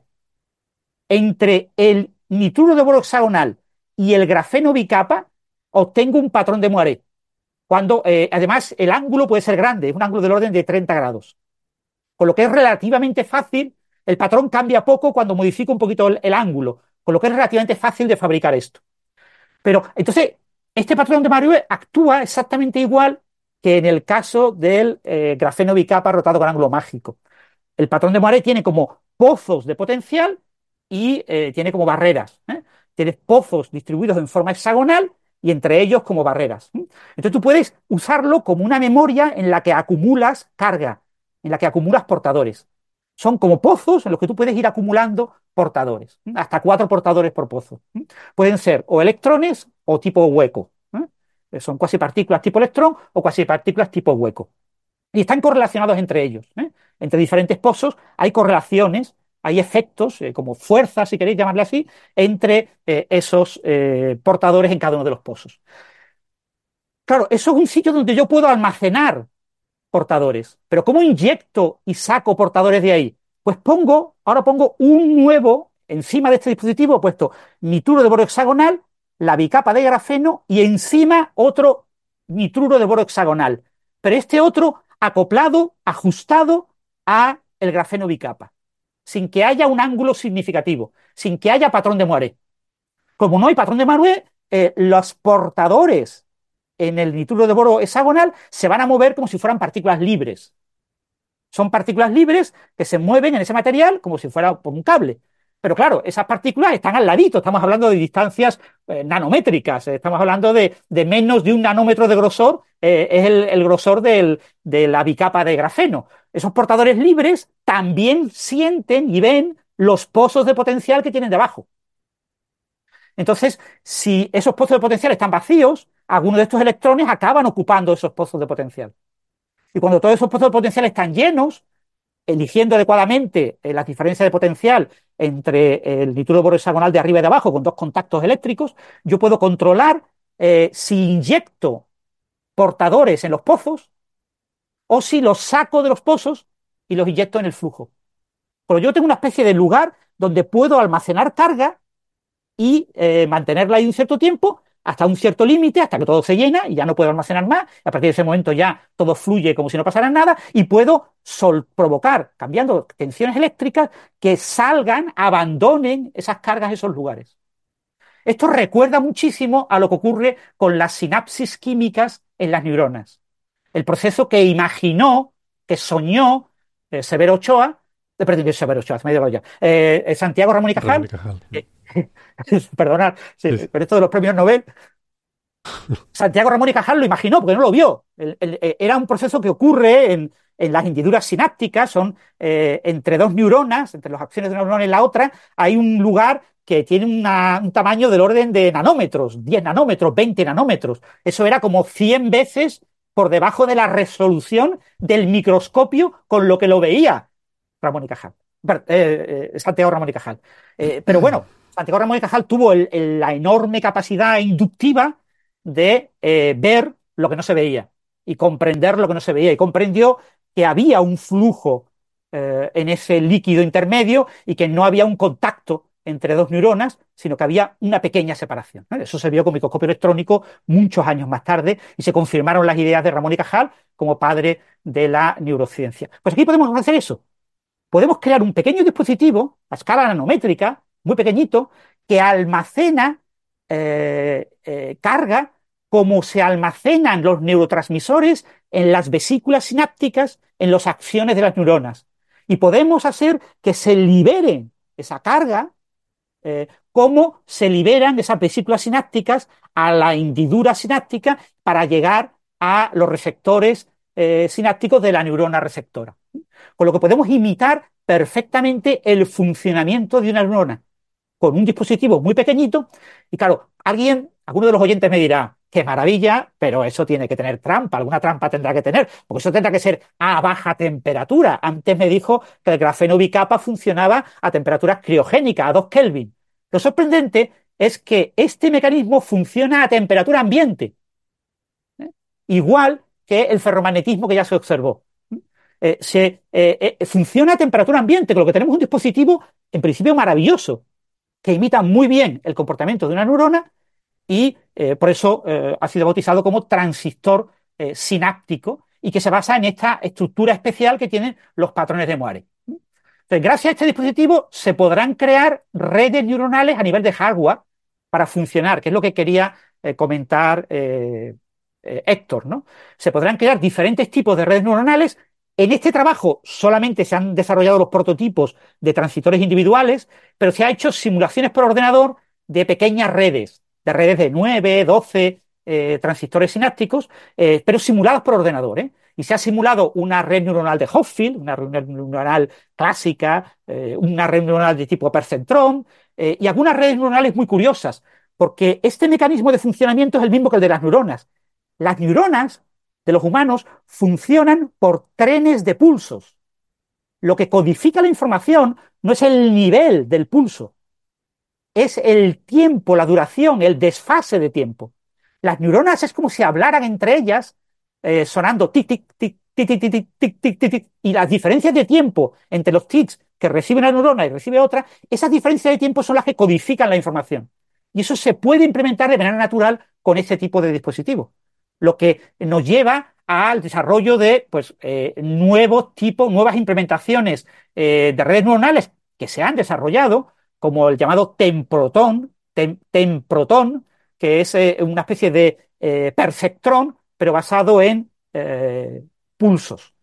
Entre el nitruro de boro hexagonal y el grafeno bicapa, obtengo un patrón de Moiré. Cuando, eh, además, el ángulo puede ser grande, es un ángulo del orden de treinta grados. Con lo que es relativamente fácil, el patrón cambia poco cuando modifico un poquito el, el ángulo, con lo que es relativamente fácil de fabricar esto. Pero, entonces, este patrón de Moiré actúa exactamente igual que en el caso del eh, grafeno bicapa rotado con ángulo mágico. El patrón de Moiré tiene como pozos de potencial y eh, tiene como barreras. ¿eh? Tienes pozos distribuidos en forma hexagonal y entre ellos como barreras. Entonces tú puedes usarlo como una memoria en la que acumulas carga, en la que acumulas portadores. Son como pozos en los que tú puedes ir acumulando portadores, hasta cuatro portadores por pozo. Pueden ser o electrones o tipo hueco. ¿eh? Son cuasipartículas tipo electrón o cuasipartículas tipo hueco. Y están correlacionados entre ellos. ¿eh? Entre diferentes pozos hay correlaciones, hay efectos, eh, como fuerzas, si queréis llamarle así, entre eh, esos eh, portadores en cada uno de los pozos. Claro, eso es un sitio donde yo puedo almacenar portadores. Pero ¿cómo inyecto y saco portadores de ahí? Pues pongo, ahora pongo un nuevo, encima de este dispositivo, he puesto nitruro de boro hexagonal, la bicapa de grafeno y encima otro nitruro de boro hexagonal. Pero este otro acoplado, ajustado a el grafeno bicapa, sin que haya un ángulo significativo, sin que haya patrón de Moiré. Como no hay patrón de Moiré, eh, los portadores en el nitruro de boro hexagonal se van a mover como si fueran partículas libres. Son partículas libres que se mueven en ese material como si fuera por un cable. Pero claro, esas partículas están al ladito, estamos hablando de distancias eh, nanométricas, eh, estamos hablando de, de menos de un nanómetro de grosor, eh, es el, el grosor del, de la bicapa de grafeno. Esos portadores libres también sienten y ven los pozos de potencial que tienen debajo. Entonces, si esos pozos de potencial están vacíos, algunos de estos electrones acaban ocupando esos pozos de potencial. Y cuando todos esos pozos de potencial están llenos, eligiendo adecuadamente eh, las diferencias de potencial entre el nitruro de boro hexagonal de arriba y de abajo con dos contactos eléctricos, yo puedo controlar eh, si inyecto portadores en los pozos o si los saco de los pozos y los inyecto en el flujo. Pero yo tengo una especie de lugar donde puedo almacenar carga y eh, mantenerla ahí un cierto tiempo, hasta un cierto límite, hasta que todo se llena y ya no puedo almacenar más. A partir de ese momento ya todo fluye como si no pasara nada y puedo sol provocar, cambiando tensiones eléctricas, que salgan, abandonen esas cargas en esos lugares. Esto recuerda muchísimo a lo que ocurre con las sinapsis químicas en las neuronas. El proceso que imaginó, que soñó eh, Severo Ochoa De Perdón, Severo Ochoa, me he ido ya. Eh, Santiago Ramón y Cajal. Ramón y Cajal. Eh, perdonad, sí, Sí. pero esto de los premios Nobel. Santiago Ramón y Cajal lo imaginó, porque no lo vio. El, el, era un proceso que ocurre en, en las hendiduras sinápticas, son eh, entre dos neuronas, entre las acciones de una neurona y la otra, hay un lugar que tiene una, un tamaño del orden de nanómetros, diez nanómetros, veinte nanómetros. Eso era como cien veces por debajo de la resolución del microscopio con lo que lo veía Ramón y Cajal. Eh, eh, Santiago Ramón y Cajal. Eh, pero bueno, Santiago Ramón y Cajal tuvo el, el, la enorme capacidad inductiva de eh, ver lo que no se veía y comprender lo que no se veía. Y comprendió que había un flujo eh, en ese líquido intermedio y que no había un contacto entre dos neuronas, sino que había una pequeña separación, ¿no? Eso se vio con microscopio electrónico muchos años más tarde y se confirmaron las ideas de Ramón y Cajal como padre de la neurociencia. Pues aquí podemos hacer eso. Podemos crear un pequeño dispositivo a escala nanométrica, muy pequeñito, que almacena eh, eh, carga como se almacenan los neurotransmisores en las vesículas sinápticas, en las acciones de las neuronas. Y podemos hacer que se libere esa carga eh, como se liberan esas vesículas sinápticas a la hendidura sináptica para llegar a los receptores eh, sinápticos de la neurona receptora. Con lo que podemos imitar perfectamente el funcionamiento de una neurona con un dispositivo muy pequeñito. Y claro, alguien, alguno de los oyentes me dirá, qué maravilla, pero eso tiene que tener trampa, alguna trampa tendrá que tener, porque eso tendrá que ser a baja temperatura. Antes me dijo que el grafeno bicapa funcionaba a temperaturas criogénicas, a dos Kelvin. Lo sorprendente es que este mecanismo funciona a temperatura ambiente, ¿eh? Igual que el ferromagnetismo que ya se observó. Eh, se, eh, eh, funciona a temperatura ambiente, con lo que tenemos un dispositivo en principio maravilloso, que imita muy bien el comportamiento de una neurona y eh, por eso eh, ha sido bautizado como transistor eh, sináptico y que se basa en esta estructura especial que tienen los patrones de Moiré. Entonces, gracias a este dispositivo se podrán crear redes neuronales a nivel de hardware para funcionar, que es lo que quería eh, comentar eh, eh, Héctor, ¿no? Se podrán crear diferentes tipos de redes neuronales. En este trabajo solamente se han desarrollado los prototipos de transistores individuales, pero se han hecho simulaciones por ordenador de pequeñas redes, de redes de nueve, doce eh, transistores sinápticos, eh, pero simuladas por ordenador, ¿eh? Y se ha simulado una red neuronal de Hopfield, una red neuronal clásica, eh, una red neuronal de tipo perceptrón, eh, y algunas redes neuronales muy curiosas, porque este mecanismo de funcionamiento es el mismo que el de las neuronas. Las neuronas de los humanos funcionan por trenes de pulsos. Lo que codifica la información no es el nivel del pulso, es el tiempo, la duración, el desfase de tiempo. Las neuronas es como si hablaran entre ellas, eh, sonando tic, tic, tic, tic, tic, tic, tic, tic, tic, tic, tic, y las diferencias de tiempo entre los tics que recibe una neurona y recibe otra, esas diferencias de tiempo son las que codifican la información. Y eso se puede implementar de manera natural con este tipo de dispositivos, lo que nos lleva al desarrollo de pues, eh, nuevos tipos, nuevas implementaciones eh, de redes neuronales que se han desarrollado, como el llamado temprotón, tem, temprotón, que es eh, una especie de eh, perceptrón, pero basado en eh, pulsos.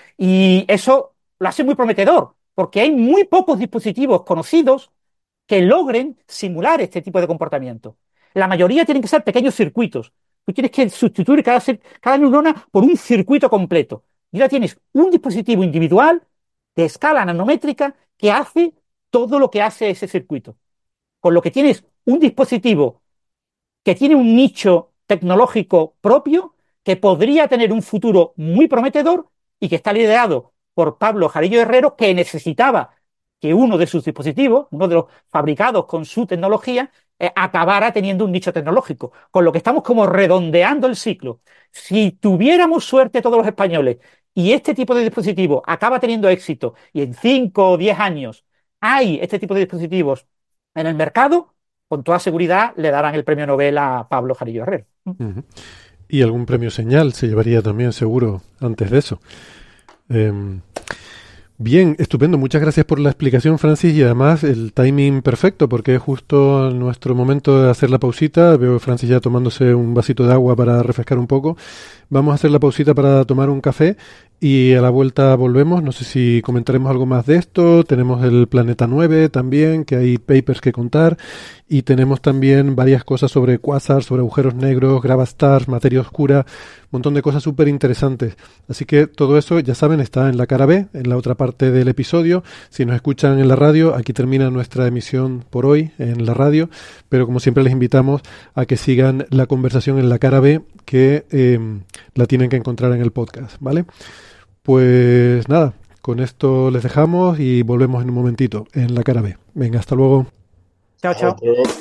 Y eso lo hace muy prometedor, porque hay muy pocos dispositivos conocidos que logren simular este tipo de comportamiento. La mayoría tienen que ser pequeños circuitos. Tú tienes que sustituir cada, cada neurona por un circuito completo. Y ahora tienes un dispositivo individual de escala nanométrica que hace todo lo que hace ese circuito. Con lo que tienes un dispositivo que tiene un nicho tecnológico propio, que podría tener un futuro muy prometedor y que está liderado por Pablo Jarillo Herrero, que necesitaba que uno de sus dispositivos, uno de los fabricados con su tecnología, eh, acabara teniendo un nicho tecnológico. Con lo que estamos como redondeando el ciclo. Si tuviéramos suerte todos los españoles y este tipo de dispositivo acaba teniendo éxito y en cinco o diez años hay este tipo de dispositivos en el mercado, con toda seguridad le darán el premio Nobel a Pablo Jarillo Herrero. Uh-huh. Y algún premio señal se llevaría también seguro antes de eso. Eh, Bien, estupendo. Muchas gracias por la explicación, Francis, y además el timing perfecto, porque es justo nuestro momento de hacer la pausita. Veo a Francis ya tomándose un vasito de agua para refrescar un poco. Vamos a hacer la pausita para tomar un café y a la vuelta volvemos. No sé si comentaremos algo más de esto. Tenemos el Planeta nueve también, que hay papers que contar. Y tenemos también varias cosas sobre quasars, sobre agujeros negros, gravastars, materia oscura, un montón de cosas súper interesantes. Así que todo eso, ya saben, está en la cara B, en la otra parte del episodio. Si nos escuchan en la radio, aquí termina nuestra emisión por hoy en la radio, pero como siempre les invitamos a que sigan la conversación en la cara B, que eh, la tienen que encontrar en el podcast, ¿vale? Pues nada, con esto les dejamos y volvemos en un momentito en la cara B. Venga, hasta luego. Chao, chao.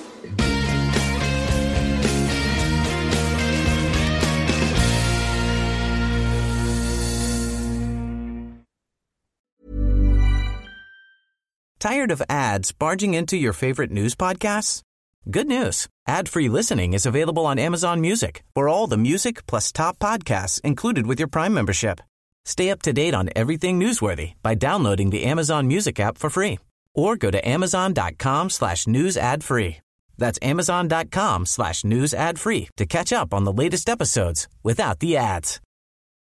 Tired of ads barging into your favorite news podcasts? Good news. Ad-free listening is available on Amazon Music for all the music plus top podcasts included with your Prime membership. Stay up to date on everything newsworthy by downloading the Amazon Music app for free or go to amazon.com slash news ad free. That's amazon.com slash news ad free to catch up on the latest episodes without the ads.